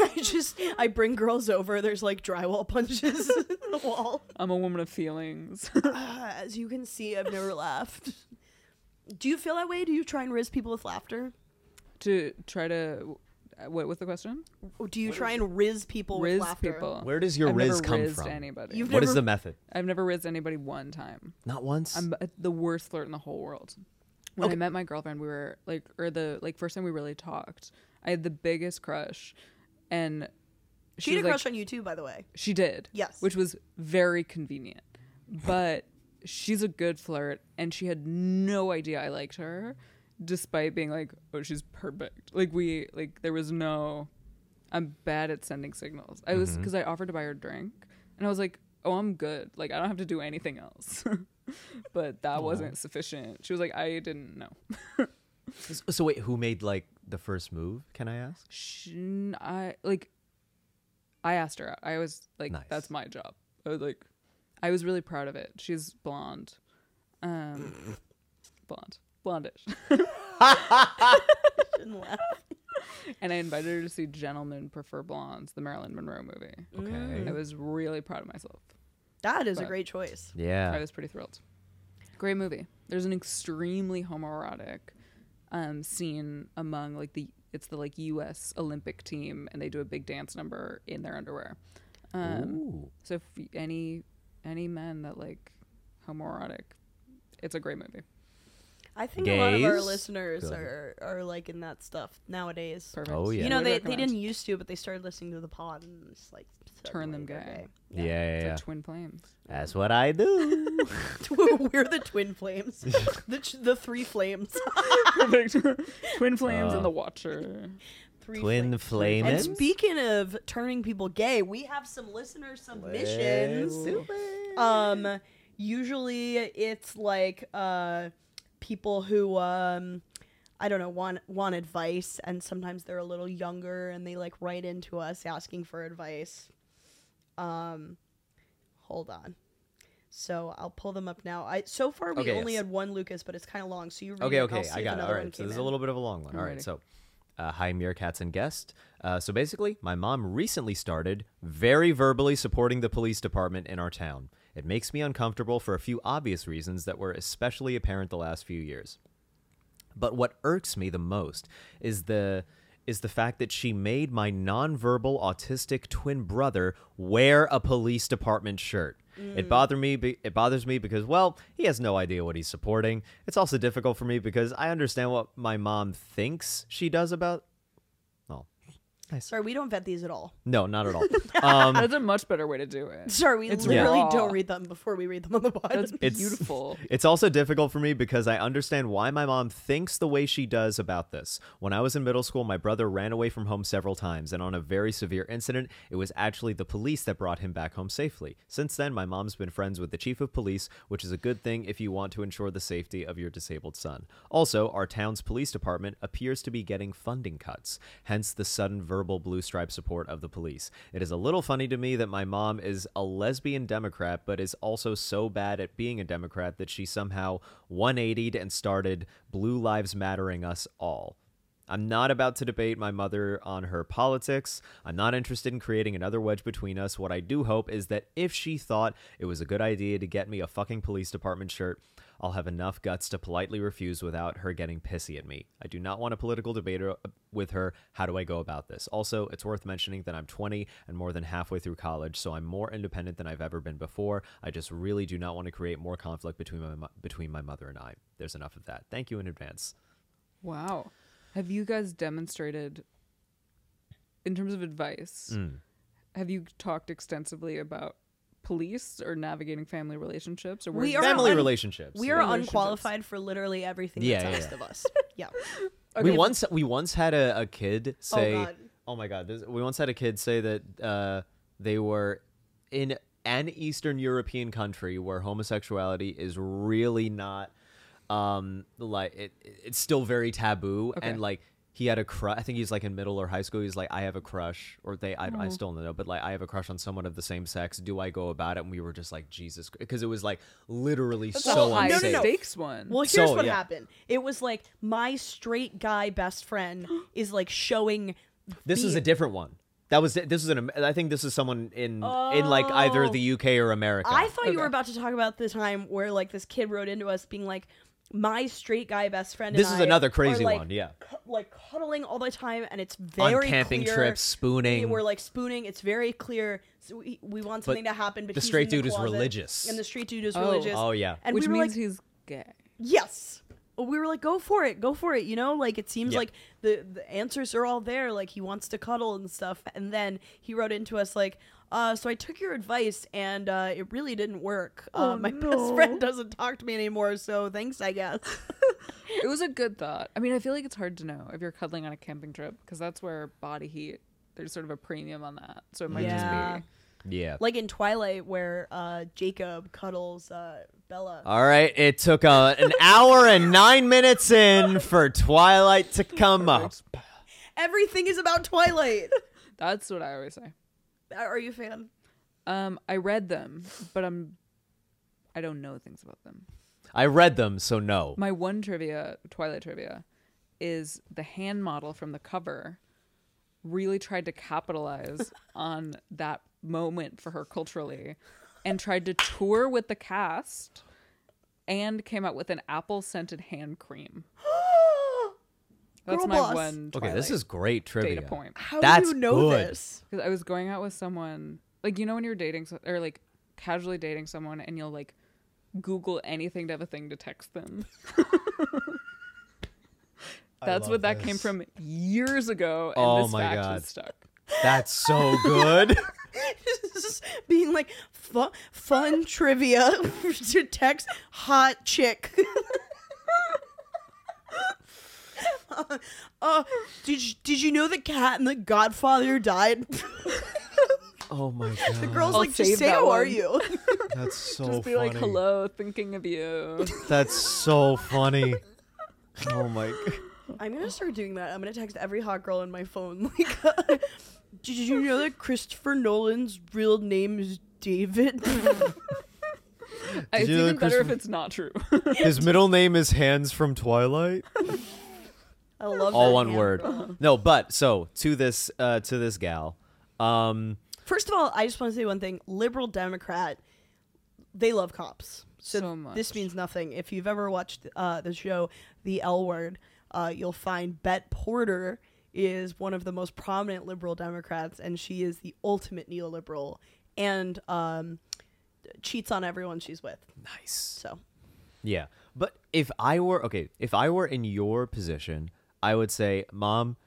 I bring girls over. There's like drywall punches in the wall. I'm a woman of feelings. As you can see, I've never laughed. Do you feel that way? Do you try and riz people with laughter? To try to. What was the question? Or do you try and riz people with Riz laughter? people. Where does your I've riz never come rizzed from? anybody. You've What is never- the method? I've never rizzed anybody one time. Not once. I'm the worst flirt in the whole world. When Okay. I met my girlfriend, we were like, or the like first time we really talked, I had the biggest crush, and She was had a like, crush on you too, by the way. She did. Yes. Which was very convenient. But she's a good flirt, and she had no idea I liked her, despite being like, oh, she's perfect. There was no, I'm bad at sending signals. I was, because I offered to buy her a drink, and I was like, oh, I'm good. Like, I don't have to do anything else. But that wasn't sufficient. She was like, I didn't know. So wait, who made like the first move? Can I ask? I asked her out. I was like, Nice. that's my job. I was really proud of it. She's blonde. Blondish. Shouldn't laugh. And I invited her to see Gentlemen Prefer Blondes, the Marilyn Monroe movie. Okay. I was really proud of myself. That is a But- great choice. Yeah. I was pretty thrilled. Great movie. There's an extremely homoerotic scene among it's the U.S. Olympic team, and they do a big dance number in their underwear. Ooh. So if any men that like homoerotic, it's a great movie. I think a lot of our Gays? listeners Good. are liking that stuff nowadays. Perfect. Oh, yeah. You know, Would they recommend. didn't used to, but they started listening to the pod and it's like Turn them suddenly they're gay. Yeah, It's yeah. like twin flames. That's what I do. We're the twin flames, the three flames. Perfect. Twin flames and the Watcher. Three Twin flames. flame. And speaking of turning people gay, we have some listener submissions. Usually it's like people who I don't know want advice, and sometimes they're a little younger and they like write into us asking for advice. Hold on. So I'll pull them up now. So far we Okay, only yes. had one, Lucas, but it's kind of long. So you read Okay, it, and I'll okay, see I if got it. another All one right, so came this is in. a little bit of a long one. All right, Alrighty. so hi, Meerkats and guest. So basically, my mom recently started very verbally supporting the police department in our town. It makes me uncomfortable for a few obvious reasons that were especially apparent the last few years. But what irks me the most is the fact that she made my nonverbal autistic twin brother wear a police department shirt. It bothers me because, well, he has no idea what he's supporting. It's also difficult for me because I understand what my mom thinks she does about. Oh, Sorry, we don't vet these at all. No, not at all. That's a much better way to do it. Sorry, we It's literally raw. don't read them before we read them on the pod. That's It's- beautiful. It's also difficult for me because I understand why my mom thinks the way she does about this. When I was in middle school, my brother ran away from home several times, and on a very severe incident, it was actually the police that brought him back home safely. Since then, my mom's been friends with the chief of police, which is a good thing if you want to ensure the safety of your disabled son. Also, our town's police department appears to be getting funding cuts, hence the sudden verbal blue stripe support of the police. It is a little funny to me that my mom is a lesbian Democrat, but is also so bad at being a Democrat that she somehow 180'd and started Blue Lives Mattering us all. I'm not about to debate my mother on her politics. I'm not interested in creating another wedge between us. What I do hope is that if she thought it was a good idea to get me a fucking police department shirt, I'll have enough guts to politely refuse without her getting pissy at me. I do not want a political debate with her. How do I go about this? Also, it's worth mentioning that I'm 20 and more than halfway through college, so I'm more independent than I've ever been before. I just really do not want to create more conflict between my mother and I. There's enough of that. Thank you in advance. Wow. Have you guys demonstrated, in terms of advice, have you talked extensively about police or navigating family relationships? Or We are Family un- relationships. We are Relationships. unqualified for literally everything Yeah, that's yeah, asked yeah. of us. Yeah. Okay, We once had a kid say, God. "Oh my God!" We once had a kid say that they were in an Eastern European country where homosexuality is really not it's still very taboo, Okay. and like he had a crush. I think he's like in middle or high school. He's like, I have a crush, or I still don't know, but like I have a crush on someone of the same sex. Do I go about it? And we were just like, Jesus, because it was like literally That's so a high unsafe. stakes one. Well, here's So, what yeah. happened. It was like my straight guy best friend is like showing. This is the- a different one. This is I think this is someone in like either the UK or America. I thought you Okay. were about to talk about the time where like this kid wrote into us being like, my straight guy best friend. This and is I another are, crazy like, one, yeah. like cuddling all the time, and it's On very camping clear. trips, spooning. We're like spooning. It's very clear. So we want something to happen. But the he's straight in the dude is closet, religious. and the straight dude is Oh. religious. Oh yeah. And Which we were means like, he's gay. yes. We were like, go for it, you know, like it seems Yeah. like the answers are all there, like he wants to cuddle and stuff. And then he wrote into us like, so I took your advice and it really didn't work. My best friend doesn't talk to me anymore, so thanks, I guess. It was a good thought. I mean, I feel like it's hard to know if you're cuddling on a camping trip because that's where body heat, there's sort of a premium on that. So it might Yeah. just be. Yeah. Like in Twilight where Jacob cuddles Bella. All right. It took an hour and 9 minutes in for Twilight to come up. Everything is about Twilight. That's what I always say. Are you a fan? I read them, but I don't know things about them. I read them, so no. My one Twilight trivia, is the hand model from the cover really tried to capitalize on that moment for her culturally and tried to tour with the cast and came out with an apple scented hand cream. That's Girl my boss. one Okay, this Twilight is great trivia. data point. How That's do you know good. this? Because I was going out with someone, like, you know, when you're dating or like casually dating someone and you'll like Google anything to have a thing to text them. That's what that came from years ago, and Oh this my fact God. has stuck. That's so good. Just being like fun trivia to text hot chick. Did you know the cat in The Godfather died? Oh my The god. girl's I'll like, just save say that how are one." you? That's so Just be funny. like, hello, thinking of you. That's so funny. Oh my god. I'm gonna start doing that. I'm gonna text every hot girl in my phone. Like, did you know that Christopher Nolan's real name is David? It's you know even that better if Christopher- it's not true. His middle name is Hans from Twilight. I love All that one hand word. girl. No, but so to this gal. First of all, I just want to say one thing. Liberal Democrat, they love cops. So much. This means nothing. If you've ever watched the show The L Word, you'll find Bette Porter is one of the most prominent liberal Democrats, and she is the ultimate neoliberal and cheats on everyone she's with. Nice. So Yeah. But if I were in your position, I would say, Mom,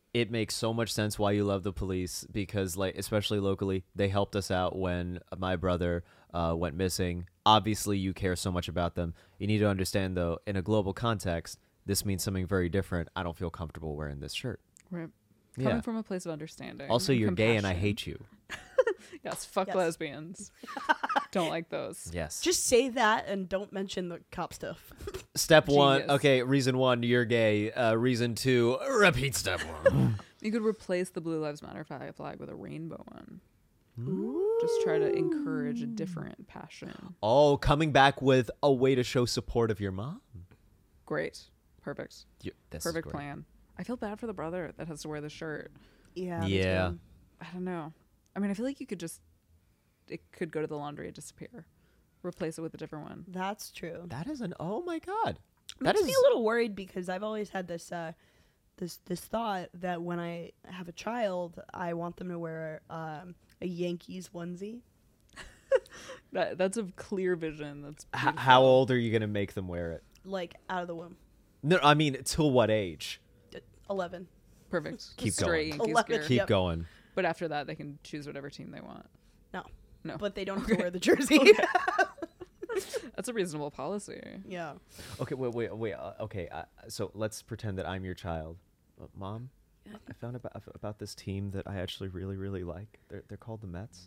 it makes so much sense why you love the police, because like especially locally, they helped us out when my brother went missing. Obviously, you care so much about them. You need to understand though, in a global context, this means something very different. I don't feel comfortable wearing this shirt. Right. Yeah. Coming from a place of understanding. Also, and you're gay and I compassion. hate you. Yes, fuck Yes. lesbians. Don't like those. Yes. Just say that and don't mention the cop stuff. Step one. Genius. Okay, reason one, you're gay. Reason two, repeat step one. You could replace the Blue Lives Matter flag with a rainbow one. Just try to encourage a different passion. Oh, coming back with a way to show support of your mom. Great. Perfect. This is Perfect great. plan. I feel bad for the brother that has to wear the shirt. Yeah. me Yeah. too. I don't know. I mean, I feel like you could just, it could go to the laundry and disappear. Replace it with a different one. That's true. That is an oh my god. That Makes is me a little worried because I've always had this this thought that when I have a child, I want them to wear a Yankees onesie. That's a clear vision. That's How beautiful. old are you gonna make them wear it? Like out of the womb. No, I mean till what age? 11. Perfect. Keep Straight going. Yankees 11. gear. Keep Yep. going. But after that, they can choose whatever team they want. No. No. But they don't have to wear the jersey. That's a reasonable policy. Yeah. Okay, wait. Okay, so let's pretend that I'm your child. Mom, I found about this team that I actually really really like. They're called the Mets.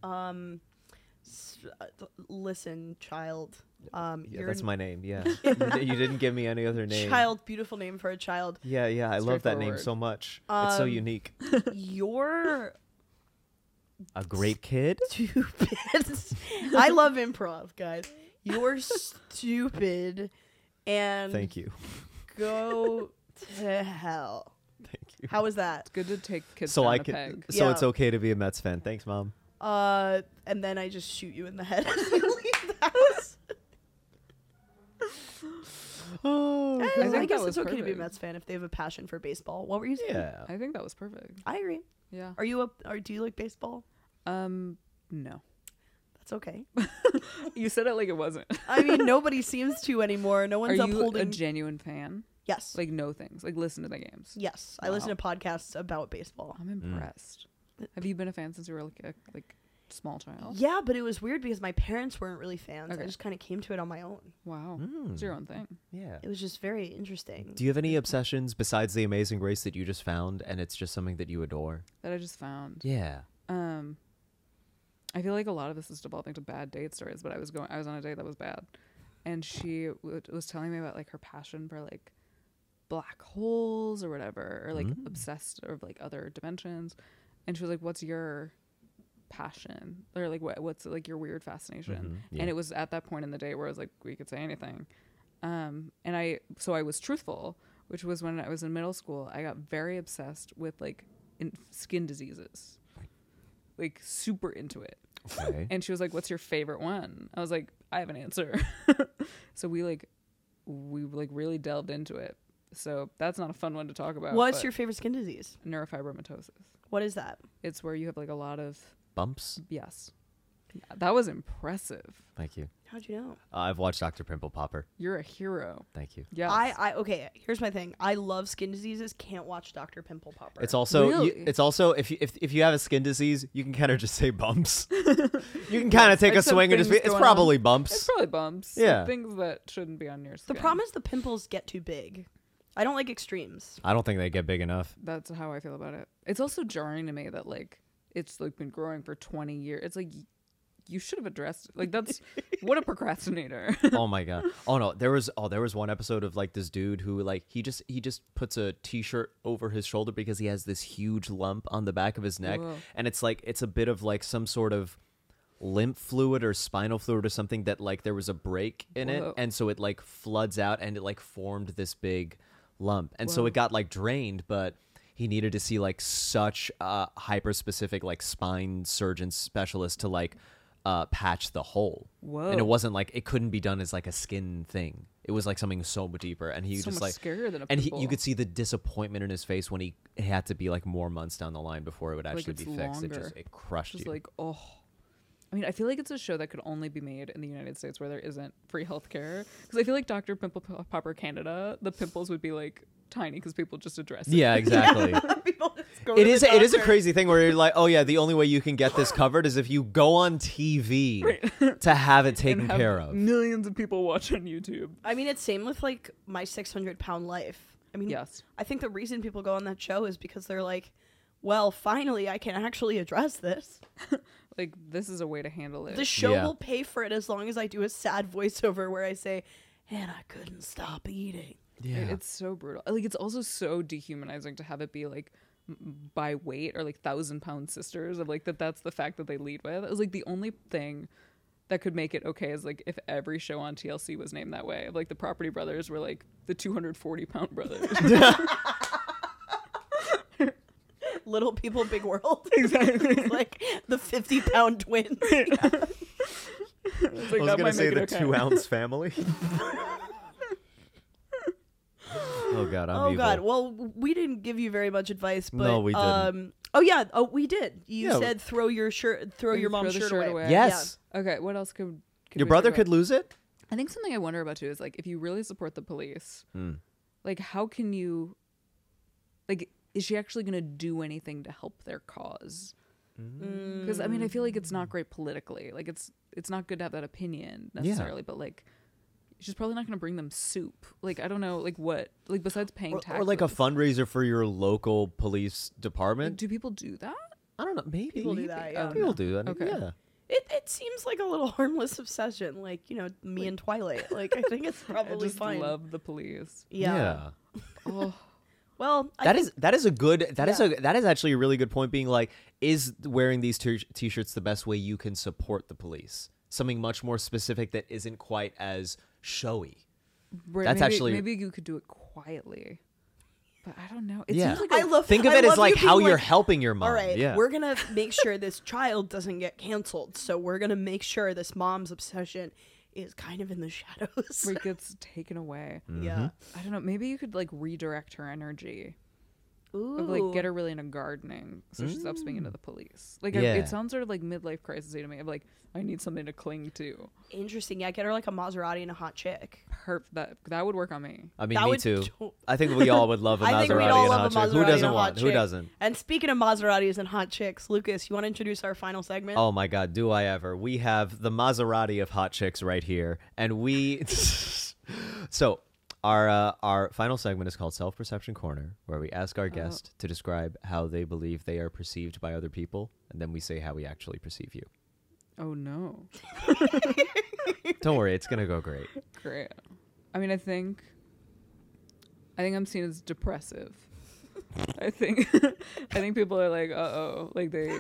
Listen, child. Yeah, You're that's my name. Yeah, you didn't give me any other name. child. Beautiful name for a child. Yeah, I love that name Straightforward. so much. It's so Um, unique. You're A great kid. stupid. I love improv, guys. You're stupid, and Thank you. go to hell. Thank you. How was that? Good to take kids So down I a can. peg. So Yeah. it's okay to be a Mets fan. Thanks, Mom. And then I just shoot you in the head. and you leave the house. Oh, I I think guess that it's was okay to be a perfect. Mets fan if they have a passion for baseball. What were you saying? yeah. I think that was perfect. I agree. Yeah. Are you do you like baseball? No. That's okay. You said it like it wasn't. I mean, nobody seems to anymore. No Are one's you upholding. a genuine fan? Yes. Like know things. Like listen to the games. Yes. I listen to podcasts about baseball. I'm impressed. Have you been a fan since you were like a small child? Yeah, but it was weird because my parents weren't really fans. I Okay. just kind of came to it on my own. Wow. Mm. It's your own thing. Yeah. It was just very interesting. Do you have any obsessions besides the Amazing Race that you just found, and it's just something that you adore? That I just found. Yeah. I feel like a lot of this is developing to bad date stories, but I was on a date that was bad, and she was telling me about like her passion for like black holes or whatever, or like obsessed or like other dimensions, and she was like, "What's your passion?" Or like what's like your weird fascination? Yeah. And it was at that point in the day where I was like, we could say anything, and I was truthful, which was when I was in middle school. I got very obsessed with like skin diseases, like super into it. Okay. And she was like, "What's your favorite one?" I was like, "I have an answer." So we really delved into it. So that's not a fun one to talk about. What's but your favorite skin disease? neurofibromatosis? What is that? It's where you have like a lot of Bumps. yes. Yeah, that was impressive. Thank you. How'd you know? I've watched Dr. Pimple Popper. You're a hero. Thank you. Yes. I okay. Here's my thing. I love skin diseases. Can't watch Dr. Pimple Popper. It's also Really? it's also if you have a skin disease, you can kind of just say bumps. You can kind of take a Like some swing and just be, things it's going probably It's bumps. probably bumps. Yeah. Like things that shouldn't be on your the skin. problem is the pimples get too big. I don't like extremes. I don't think they get big enough. That's how I feel about it. It's also jarring to me that like it's like been growing for 20 years. It's like you should have addressed it. Like that's what a procrastinator. Oh my god. Oh no, there was one episode of like this dude who like he just puts a t-shirt over his shoulder because he has this huge lump on the back of his neck. Whoa. And it's like it's a bit of like some sort of lymph fluid or spinal fluid or something that like there was a break in Whoa. it, and so it like floods out and it like formed this big lump. And so Whoa. it got like drained, but he needed to see like such a hyper specific like spine surgeon specialist to like patch the hole. Whoa. And it wasn't like it couldn't be done as like a skin thing. It was like something so much deeper, and he So just much like scarier than a and pimple. you could see the disappointment in his face when it had to be like more months down the line before it would Like, actually be it's fixed. longer. It crushed Just you. like, oh. I mean, I feel like it's a show that could only be made in the United States where there isn't free healthcare. Because I feel like Dr. Pimple Popper Canada, the pimples would be like tiny because people just address it. Yeah, exactly. People just go It to is. the It is a doctor. crazy thing where you're like, oh yeah, the only way you can get this covered is if you go on TV to have it And taken have care of. millions of people watch on YouTube. I mean, it's same with like My 600-Pound Life. I mean, Yes. I think the reason people go on that show is because they're like, well, finally, I can actually address this. Like, this is a way to handle it. The show Yeah. will pay for it as long as I do a sad voiceover where I say, and I couldn't stop eating. Yeah. It's so brutal. Like, it's also so dehumanizing to have it be like by weight or like 1,000-pound sisters of like that's the fact that they lead with. It was like the only thing that could make it okay is like if every show on TLC was named that way. Like the Property Brothers were like the 240-pound brothers. Little People, Big World. Exactly. Like the 50-pound twins. It's like, I was that gonna might say make the it okay. 2-ounce family. Oh god, I'm Oh evil. God! Well, we didn't give you very much advice, but No, we didn't. Oh yeah, oh we did. You Yeah. said throw your mom's the shirt, shirt away. away. Yes, Okay, what else could your we brother talk could about? lose it. I think something I wonder about too is like if you really support the police, like how can you, like, is she actually going to do anything to help their cause? Because I mean, I feel like it's not great politically. Like it's not good to have that opinion necessarily, but like she's probably not going to bring them soup. Like I don't know, like what, like besides paying taxes, Or like a fundraiser for your local police department. do people do that? I don't know. Maybe People do that. Yeah. People do that. Okay. Yeah. It seems like a little harmless obsession, like me and Twilight. Like I think it's I probably just fine. love the police. Yeah. Oh, Well, That is a good that is actually a really good point. Being like, is wearing these t-shirts the best way you can support the police? Something much more specific that isn't quite as showy. right, That's maybe, actually- maybe you could do it quietly, but I don't know. It Yeah. seems like I love. Think of I it as love like you being how you're like, helping your mom. All right, Yeah. we're gonna make sure this child doesn't get canceled. So we're gonna make sure this mom's obsession is kind of in the shadows. where it gets taken away. Yeah. I don't know. Maybe you could like redirect her energy. Ooh. Of like get her really into gardening so she stops being into the police. Like Yeah. it sounds sort of like midlife crisis to me. Of like I need something to cling to. Interesting. Yeah, get her like a Maserati and a hot chick. That would work on me. I mean, That me would too. to- I think we all would love a I think we'd Maserati all and a love hot a chick. Who Maserati doesn't and a want? hot Who chick. doesn't? And speaking of Maseratis and hot chicks, Lucas, you want to introduce our final segment? Oh my God, do I ever? We have the Maserati of hot chicks right here, and we. So, our final segment is called Self Perception Corner, where we ask our guest to describe how they believe they are perceived by other people, and then we say how we actually perceive you. Oh no. Don't worry, it's gonna go great. Great. I mean I think I'm seen as depressive. I think people are like, like they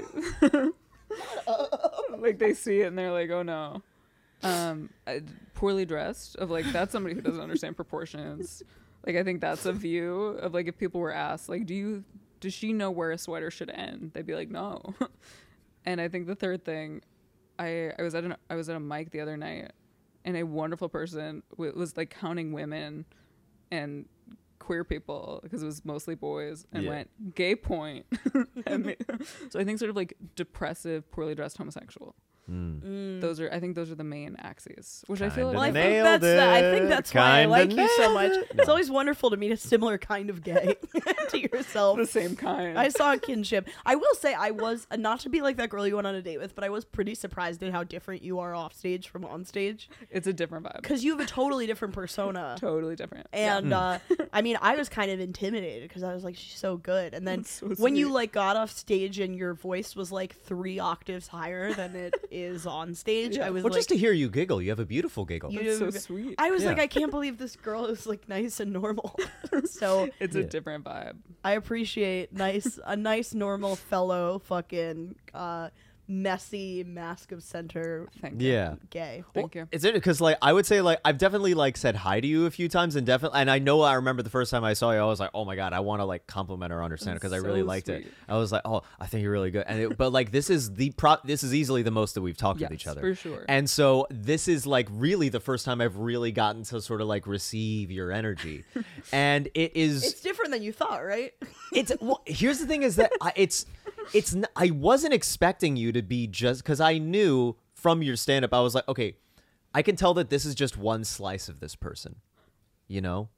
like they see it and they're like, oh no. Poorly dressed of like that's somebody who doesn't understand proportions. Like I think that's a view of like if people were asked like does she know where a sweater should end, they'd be like no. And I think the third thing, I was at a mic the other night and a wonderful person was like counting women and queer people because it was mostly boys and Yeah. went gay point. So I think sort of like depressive, poorly dressed homosexual. Those are the main axes, which I feel Kinda like Well, I think Nailed that's I it. think that's why I Kinda like you so much. nailed it. It's always wonderful to meet a similar kind of gay to yourself. the same kind. I saw a kinship. I will say I was not to be like that girl you went on a date with, but I was pretty surprised at how different you are off stage from on stage It's a different vibe. because you have a totally different persona. Totally different. And I mean, I was kind of intimidated because I was like, she's so good. And then That's so when you sweet. like got off stage and your voice was like 3 octaves higher than it is on stage, Yeah. I was Well, like, just to hear you giggle, you have a beautiful giggle. You- That's so sweet. I was like, Yeah. I can't believe this girl is like nice and normal. So It's Yeah. a different vibe. I appreciate a nice normal fellow fucking messy mask of center Thank you. Yeah. gay. Thank you. It's it because like I would say like I've definitely like said hi to you a few times and I know I remember the first time I saw you I was like, oh my God, I want to like compliment or understand it because I That's really so liked it. sweet. I was like, oh, I think you're really good. But like this is this is easily the most that we've talked with each Yes, other for sure. And so this is like really the first time I've really gotten to sort of like receive your energy, and It's different than you thought, right? well, here's the thing is that I wasn't expecting you to be just because I knew from your stand-up I was like, okay, I can tell that this is just one slice of this person, you know,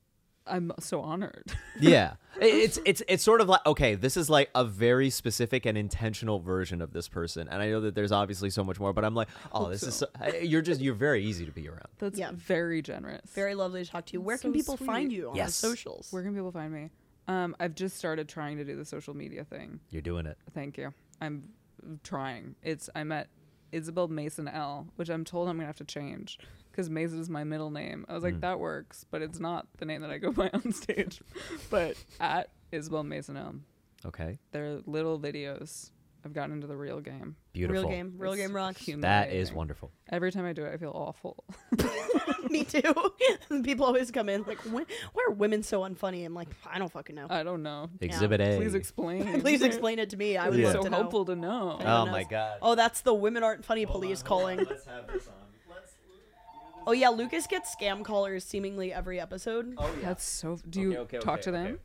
I'm so honored. Yeah. It's sort of like, okay, this is like a very specific and intentional version of this person. And I know that there's obviously so much more, but I'm like, oh, this is you're very easy to be around. That's Yeah. very generous. Very lovely to talk to you. Where That's can so people find sweet. you on Yes. the socials? Where can people find me? I've just started trying to do the social media thing. You're doing it. Thank you. I'm trying. I'm at Isabel Mason L, which I'm told I'm gonna have to change because Mason is my middle name. I was like, that works, but it's not the name that I go by on stage. But at Isabel Mason L, Okay. they're little videos. I've gotten into the real game. Beautiful. Real It's game rocks. That is humiliating. wonderful. Every time I do it, I feel awful. Me too. People always come in like, why are women so unfunny? I'm like, I don't fucking know. I don't know. Exhibit A. Please explain. Please explain it to me. I would Yeah. love So to know. hopeful to know. I Oh don't my know. God. Oh, that's the women aren't funny police calling. Let's have this on. Oh yeah, Lucas gets scam callers seemingly every episode. Oh yeah. That's so. Do you Okay, talk to them?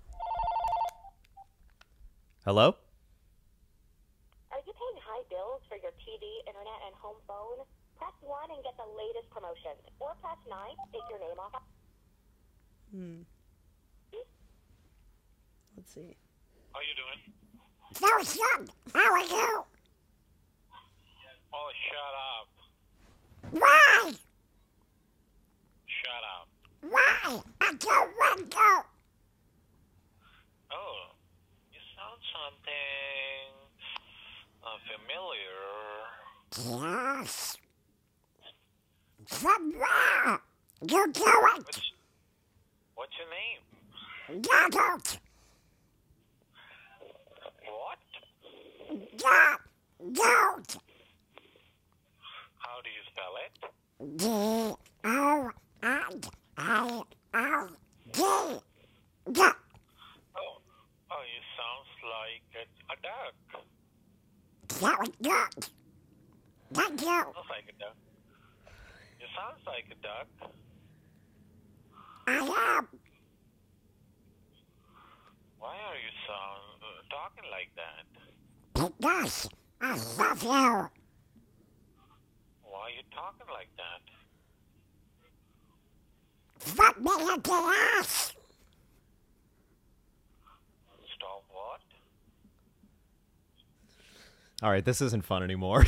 Hello? Are you paying high bills for your TV, internet, and home phone? Press 1 and get the latest promotion. Or press 9 to take your name off. Let's see. How you doing? So good. How are you? Oh, shut up. Why? Shut up. Why? I don't want to. Oh, you sound something familiar. Yes. Somewhere. You do it. What's your name? Donald. What? Donald. How do you spell it? D-O-N-A-L-D. Oh, you sounds like a duck. Very good. Thank you. Sounds like a duck. You sounds like a duck. I am. Why are you talking like that? Because I love you. Why are you talking like that? Fuck me in the ass. Stop what? All right, this isn't fun anymore.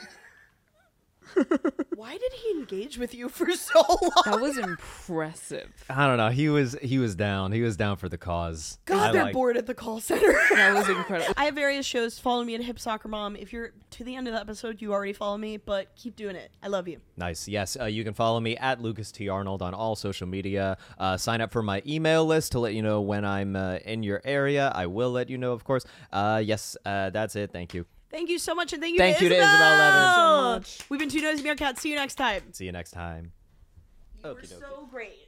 Why did he engage with you for so long? That was impressive. I don't know. He was down. He was down for the cause. God, I they're like- bored at the call center. That was incredible. I have various shows. Follow me at Hip Soccer Mom. If you're to the end of the episode, you already follow me, but keep doing it. I love you. Nice. Yes, you can follow me at Lucas T. Arnold on all social media. Sign up for my email list to let you know when I'm in your area. I will let you know, of course. Yes, that's it. Thank you. Thank you so much, and thank you Thank to you to Isabel. Isabel Levin. So much. We've been Two Nosy Meerkats. See you next time. See you next time. You were so great.